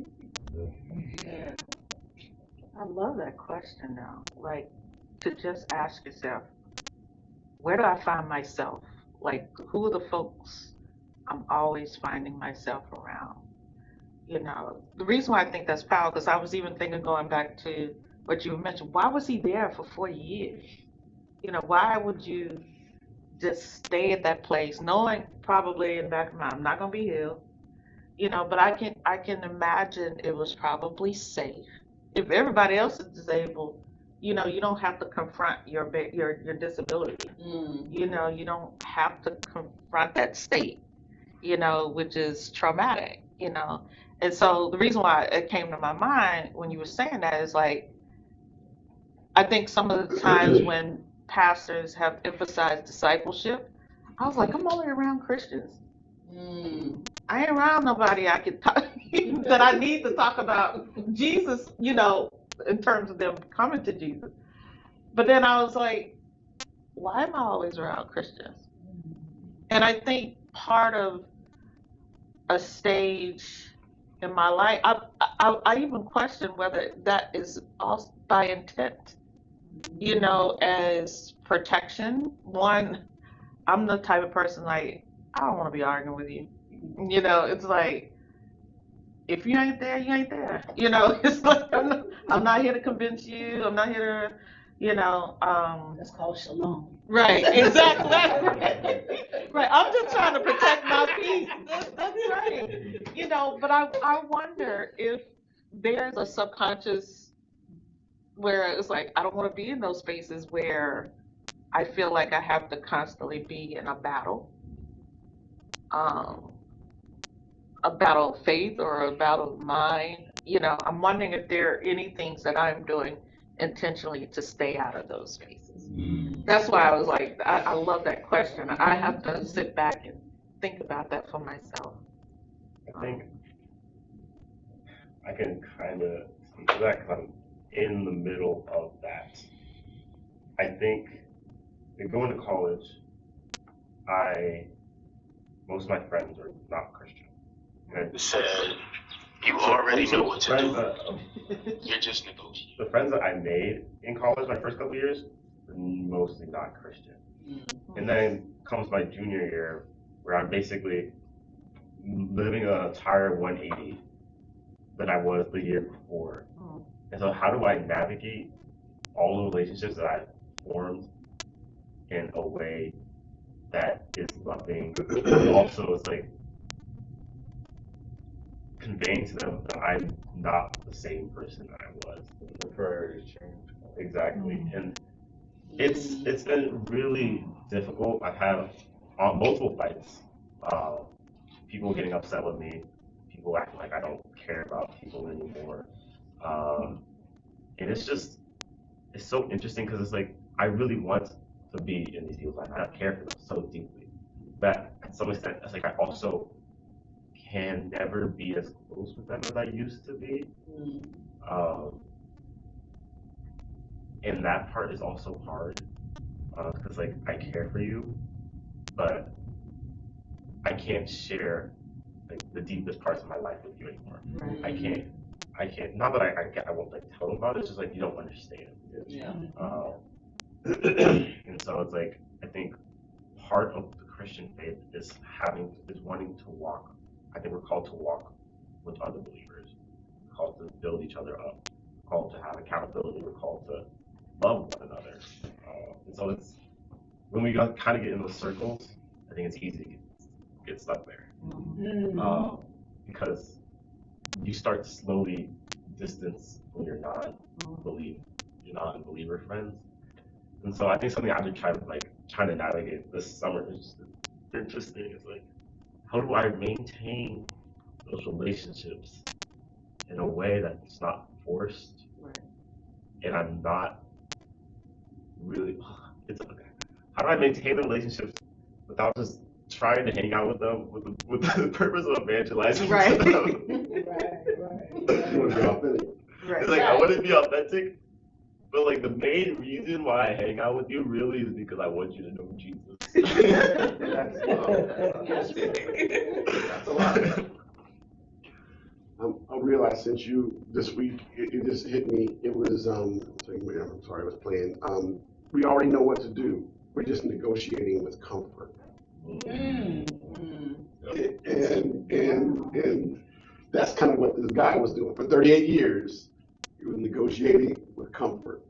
I love that question now. Like, to just ask yourself, where do I find myself? Like, who are the folks I'm always finding myself around? The reason why I think that's powerful, because I was even thinking, going back to what you mentioned, why was he there for 4 years? Why would you just stay at that place, knowing probably in the back of my mind, I'm not going to be healed, but I can imagine it was probably safe. If everybody else is disabled, you know, you don't have to confront your disability. You know, you don't have to confront that state, you know, which is traumatic, you know. And so the reason why it came to my mind when you were saying that is like, I think some of the times when pastors have emphasized discipleship, I was like, I'm only around Christians. I ain't around nobody I can talk that I need to talk about Jesus, you know, in terms of them coming to Jesus. But then I was like, why am I always around Christians? And I think part of a stage in my life, I even question whether that is also by intent, you know, as protection. One, I'm the type of person like, I don't want to be arguing with you. You know, it's like, if you ain't there, you ain't there. You know, it's like, I'm not here to convince you. I'm not here to, you know. That's called shalom. Right, exactly. Right. I'm just trying to protect my peace. That's right. You know, but I wonder if there's a subconscious where it's like, I don't want to be in those spaces where I feel like I have to constantly be in a battle of faith or a battle of mind. You know, I'm wondering if there are any things that I'm doing intentionally to stay out of those spaces. That's why I was like, I love that question. I have to sit back and think about that for myself. I think I can kind of speak to that because I'm in the middle of that. I think going to college, most of my friends are not Christian. Okay? Said, you already know what to do. You're just negotiating. The friends that I made in college my first couple of years were mostly not Christian. And then comes my junior year where I'm basically living an entire 180 than I was the year before. And so how do I navigate all the relationships that I've formed in a way that is loving, but also it's like conveying to them that I'm not the same person that I was. The priorities change. Exactly. And it's been really difficult. I've had multiple fights. People getting upset with me, people acting like I don't care about people anymore. And it's so interesting because it's like, I really want to be in these people's lives. I care for them so deeply. But at some extent, it's like I also can never be as close with them as I used to be. And that part is also hard because like I care for you, but I can't share like the deepest parts of my life with you anymore. I can't. Not that I won't like tell them about it. It's just like you don't understand. Yeah. And so it's like I think part of the Christian faith is wanting to walk. I think we're called to walk with other believers. We're called to build each other up. We're called to have accountability. We're called to love one another. And so it's when we kind of get in those circles, I think it's easy to get stuck there. Because you start to slowly distance when you're non-believer friends. And so I think something I've been trying to navigate this summer is just interesting. It's like, how do I maintain those relationships in a way that's not forced, and I'm not really. How do I maintain the relationships without just trying to hang out with them with the purpose of evangelizing to them? You want to be authentic. It's like I want to be authentic, but like the main reason why I hang out with you really is because I want you to know Jesus. That's a lot. I realized since you this week, it just hit me. It was I'm sorry, I was playing. We already know what to do. We're just negotiating with comfort. And that's kind of what this guy was doing for 38 years. He was negotiating with comfort.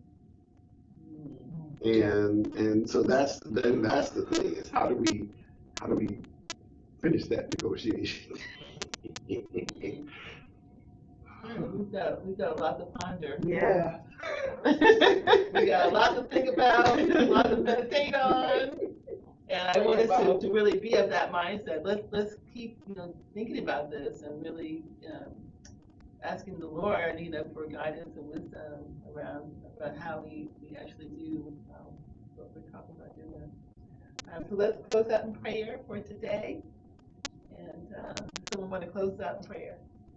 And so that's the thing, is how do we finish that negotiation? We've got a lot to ponder. Yeah. We got a lot to think about, a lot to meditate on. And I want us to really be of that mindset. Let's keep, thinking about this and really asking the Lord, for guidance and wisdom about how we actually do what we're talking about doing. So let's close out in prayer for today. And someone want to close out in prayer?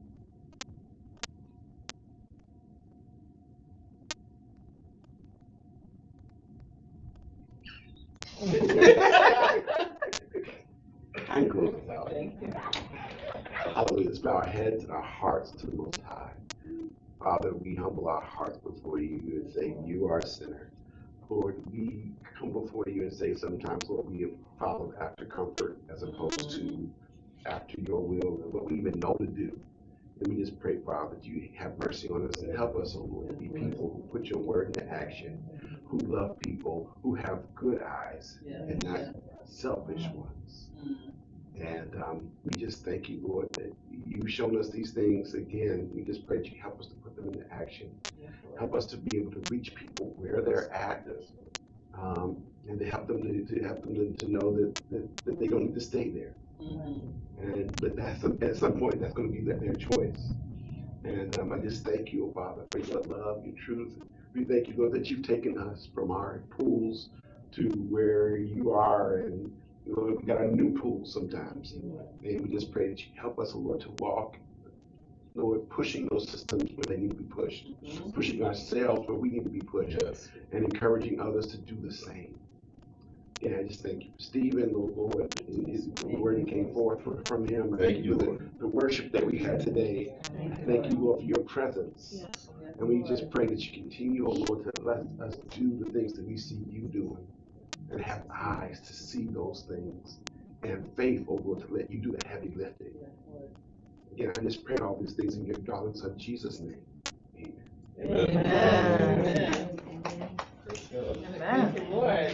I'm closing out. Hallelujah. Let's bow our heads and our hearts to the Most High. Father, we humble our hearts before you and say, you are a sinner. Lord, we come before you and say sometimes, Lord, we have followed after comfort as opposed to after your will and what we even know to do. And we just pray, Father, that you have mercy on us and help us, oh Lord, to be people who put your word into action, who love people, who have good eyes and not selfish ones. And we just thank you, Lord, that you've shown us these things again. We just pray that you help us to put them into action. Help us to be able to reach people where they're at, and to help them to know that they don't need to stay there. But at some point, that's going to be their choice. And I just thank you, oh Father, for your love, your truth. We thank you, Lord, that you've taken us from our pools to where you are, and Lord, we got a new pool sometimes. And we just pray that you help us, Lord, to walk, Lord, pushing those systems where they need to be pushed, pushing ourselves where we need to be pushed, and encouraging others to do the same. Yeah, I just thank you for Stephen, Lord, his word that came forth from him. Thank you for the worship that we had today. Thank you, Lord, for your presence. And we just pray that you continue, oh Lord, to let us do the things that we see you doing, and have eyes to see those things, and faith, oh Lord, to let you do the heavy lifting. Again, I just pray all these things in your darling son Jesus' name. Amen. Amen. Thank you, Lord.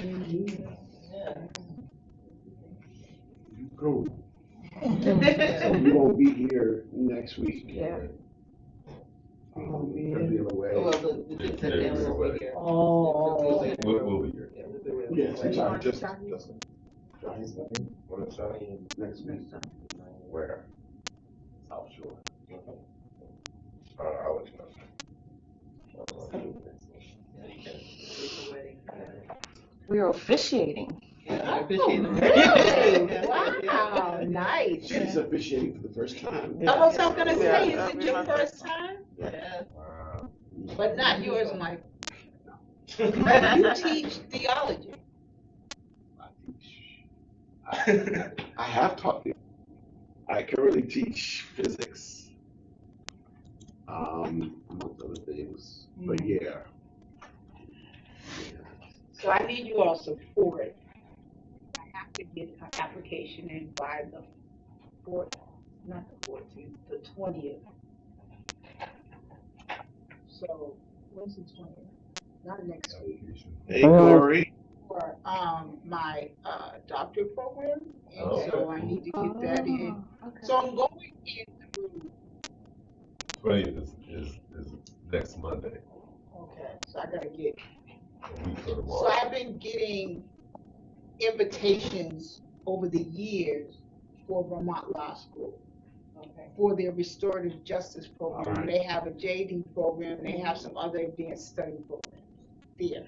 You go. So we won't be here next week. Yeah. We'll be away. Well, the kids said they will be here. Oh. We'll be here. Yes, exactly. Just next week. Where? South Shore. I'll let you know. We are officiating. Oh, really? Wow, nice. She's officiating for the first time. I was gonna say, is it your first time? Yeah. But not yours, Mike. You teach theology. I have taught it. I currently teach physics, amongst other things. But yeah. So I need you all support. I have to get an application in by the 4th, not the 14th, the 20th. So when's the 20th? Not next week. Hey, Corey. For my doctorate program, and so I need to get that in. So I'm going in through. 20th is next Monday. Okay, so I gotta get. A week from tomorrow. So I've been getting invitations over the years for Vermont Law School. For their restorative justice program. Right. They have a JD program, and they have some other advanced study programs there.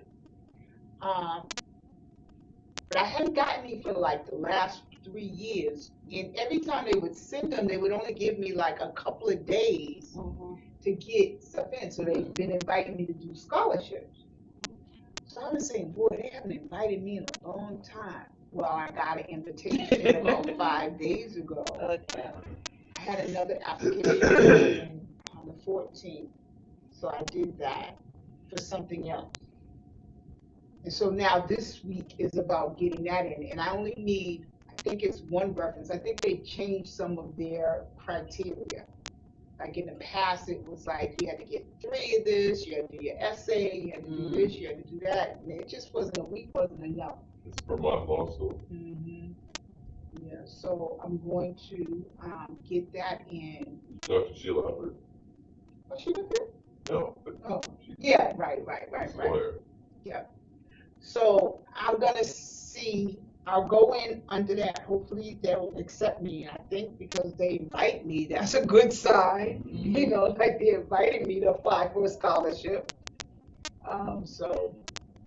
But I hadn't gotten any for like the last 3 years. And every time they would send them, they would only give me like a couple of days to get stuff in. So they've been inviting me to do scholarships. So I was saying, boy, they haven't invited me in a long time. Well, I got an invitation about 5 days ago. Okay. I had another application on the 14th. So I did that for something else. And so now this week is about getting that in. And I only need, I think it's one reference. I think they changed some of their criteria. Like in the past, it was like you had to get 3 of this, you had to do your essay, you had to do this, you had to do that. And it just wasn't, a week wasn't enough. It's Vermont Law School. Yeah, so I'm going to get that in. Dr. Sheila Hubbard. Oh, she was there? No. Oh, yeah, right. Lawyer. Yeah. So I'm gonna see, I'll go in under that. Hopefully they'll accept me. I think because they invite me, that's a good sign. You know, like they invited me to apply for a scholarship. So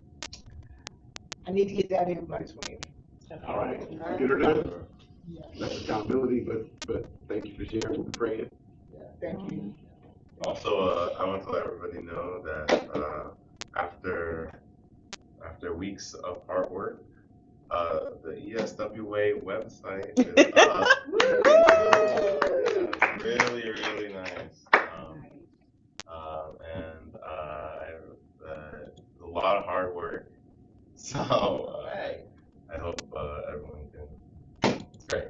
I need to get that in by 20th. All right. Get her done. That's accountability, but thank you for sharing. We're praying. Thank you. Also, I want to let everybody know that after weeks of hard work, the ESWA website is up. It's really, really nice. And a lot of hard work. So I hope everyone can. It's great.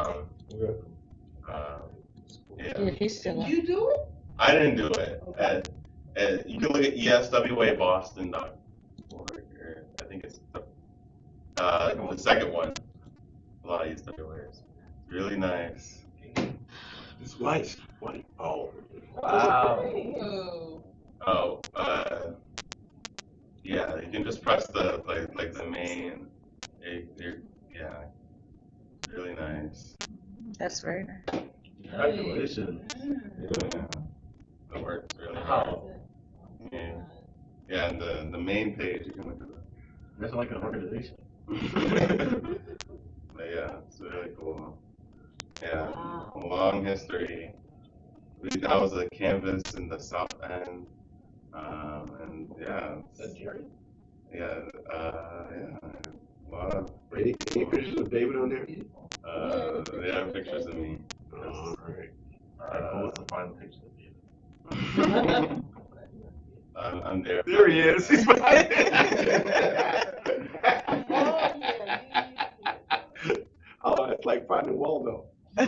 Yeah. He's still Did you do it? I didn't do it. And you can look at ESWABoston.org. I think it's the second one. A lot of ESWAs. It's really nice. It's white. White. Oh. Wow. Oh. Yeah. You can just press the like the main. Yeah. Really nice. That's very nice. Congratulations. Yeah. The work's really hard. Yeah. Yeah, and the main page, you can look at that. That's like an organization. But yeah, it's really cool. Yeah, a long history. That was a canvas in the South End. And yeah. That's Jerry? Yeah, yeah. A lot of Any pictures of David on there? they have pictures of me. All right. What's the final picture of you? I'm there. There he is. He's behind Oh, it's like finding Waldo. Yeah,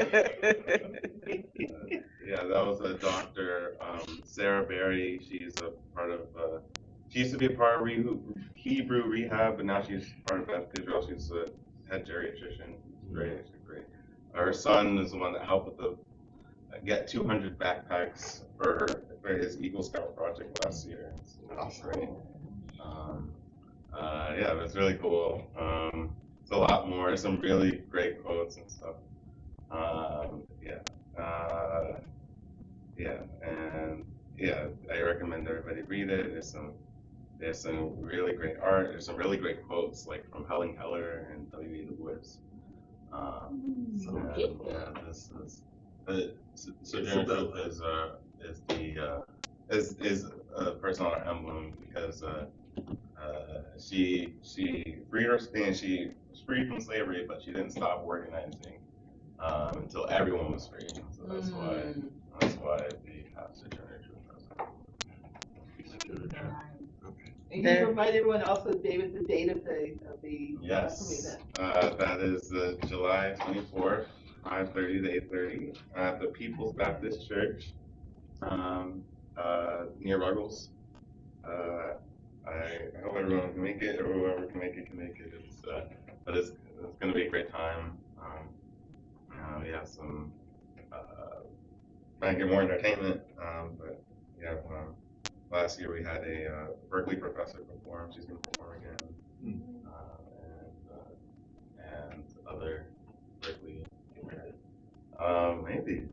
that was a Dr. Sarah Berry. She's a part of. She used to be a part of Hebrew Rehab, but now she's part of Beth Israel. She's a head geriatrician. Great, she's great. Her son is the one that helped with the get 200 backpacks for his Eagle Scout project last year. It's great. Yeah, it was really cool. It's a lot more. There's some really great quotes and stuff. And I recommend everybody read it. There's some really great art. There's some really great quotes, like from Helen Keller and W.E. Du Bois. Sojourner Truth is a person on our emblem because she freed her and she was freed from slavery, but she didn't stop organizing until everyone was free. So that's why we have Sojourner Truth. And you remind everyone also, David, the date of the Yes, that is July 24th, 5:30 to 8:30 at the People's Baptist Church near Ruggles. I hope everyone can make it, or whoever can make it can make it. But it's going to be a great time. We have some trying to get more entertainment, but yeah. Last year we had a Berkeley professor perform. She's going to perform again, and other Berkeley, maybe.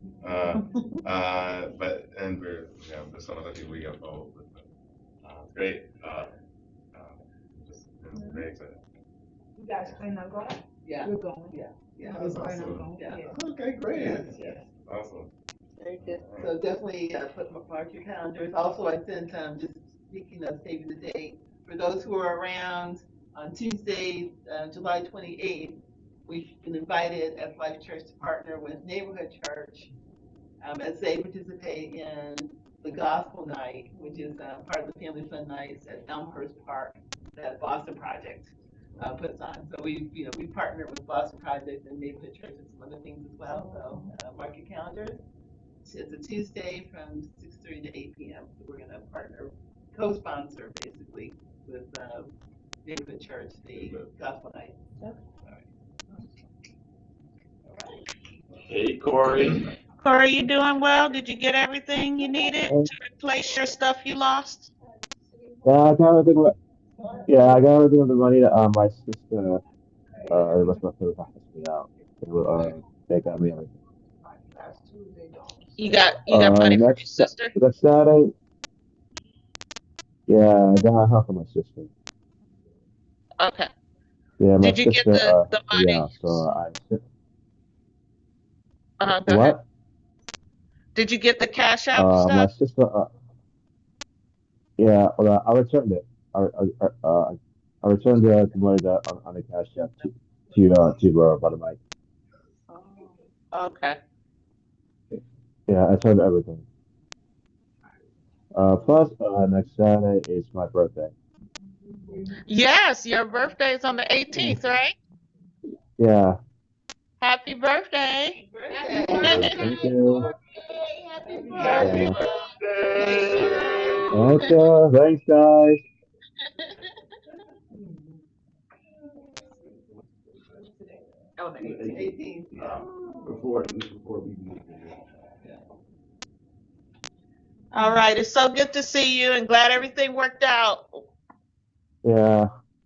But there's some other people we got involved with. It's great. Just very excited. You guys plan on going? Yeah. We're going. Yeah. We're planning on going. Yeah. Okay, great. Yes. Awesome. Very good. So definitely mark your calendars. Also, I sent just speaking of saving the date for those who are around on Tuesday, July 28th. We've been invited as Life Church to partner with Neighborhood Church as they participate in the Gospel Night, which is part of the Family Fun Nights at Elmhurst Park that Boston Project puts on. So we partner with Boston Project and Neighborhood Church and some other things as well. So mark your calendars. It's a Tuesday from 6:30 to 8 p.m. So we're going to partner, co-sponsor basically with Neighborhood Church, the Gospel Night. Hey, Corey. Corey, you doing well? Did you get everything you needed to replace your stuff you lost? Yeah, I got everything. I got everything with the money that my sister, it was my sister helped me out. They got me everything. You got money from your sister? Next Saturday, yeah, I got help from my sister. Okay. Yeah, my Did you get sister, the money? yeah, so Go ahead. what? Did you get the cash out My stuff? sister, yeah, well, I returned it. I returned the money that on the cash app to Brother Mike. Okay. Yeah, I returned everything. Plus, next Saturday is my birthday. Yes, your birthday is on the 18th, right? Yeah. Happy birthday. Thank you. Happy Yeah. birthday. Thanks, guys. Oh, the 18th. Before we All right. It's so good to see you and glad everything worked out. Yeah.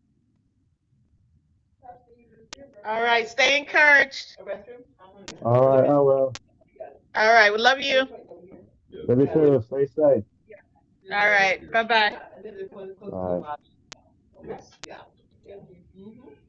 All right. Stay encouraged. All right, I will. All right. We love you. Love you too. Stay safe. All right. Bye-bye. Bye.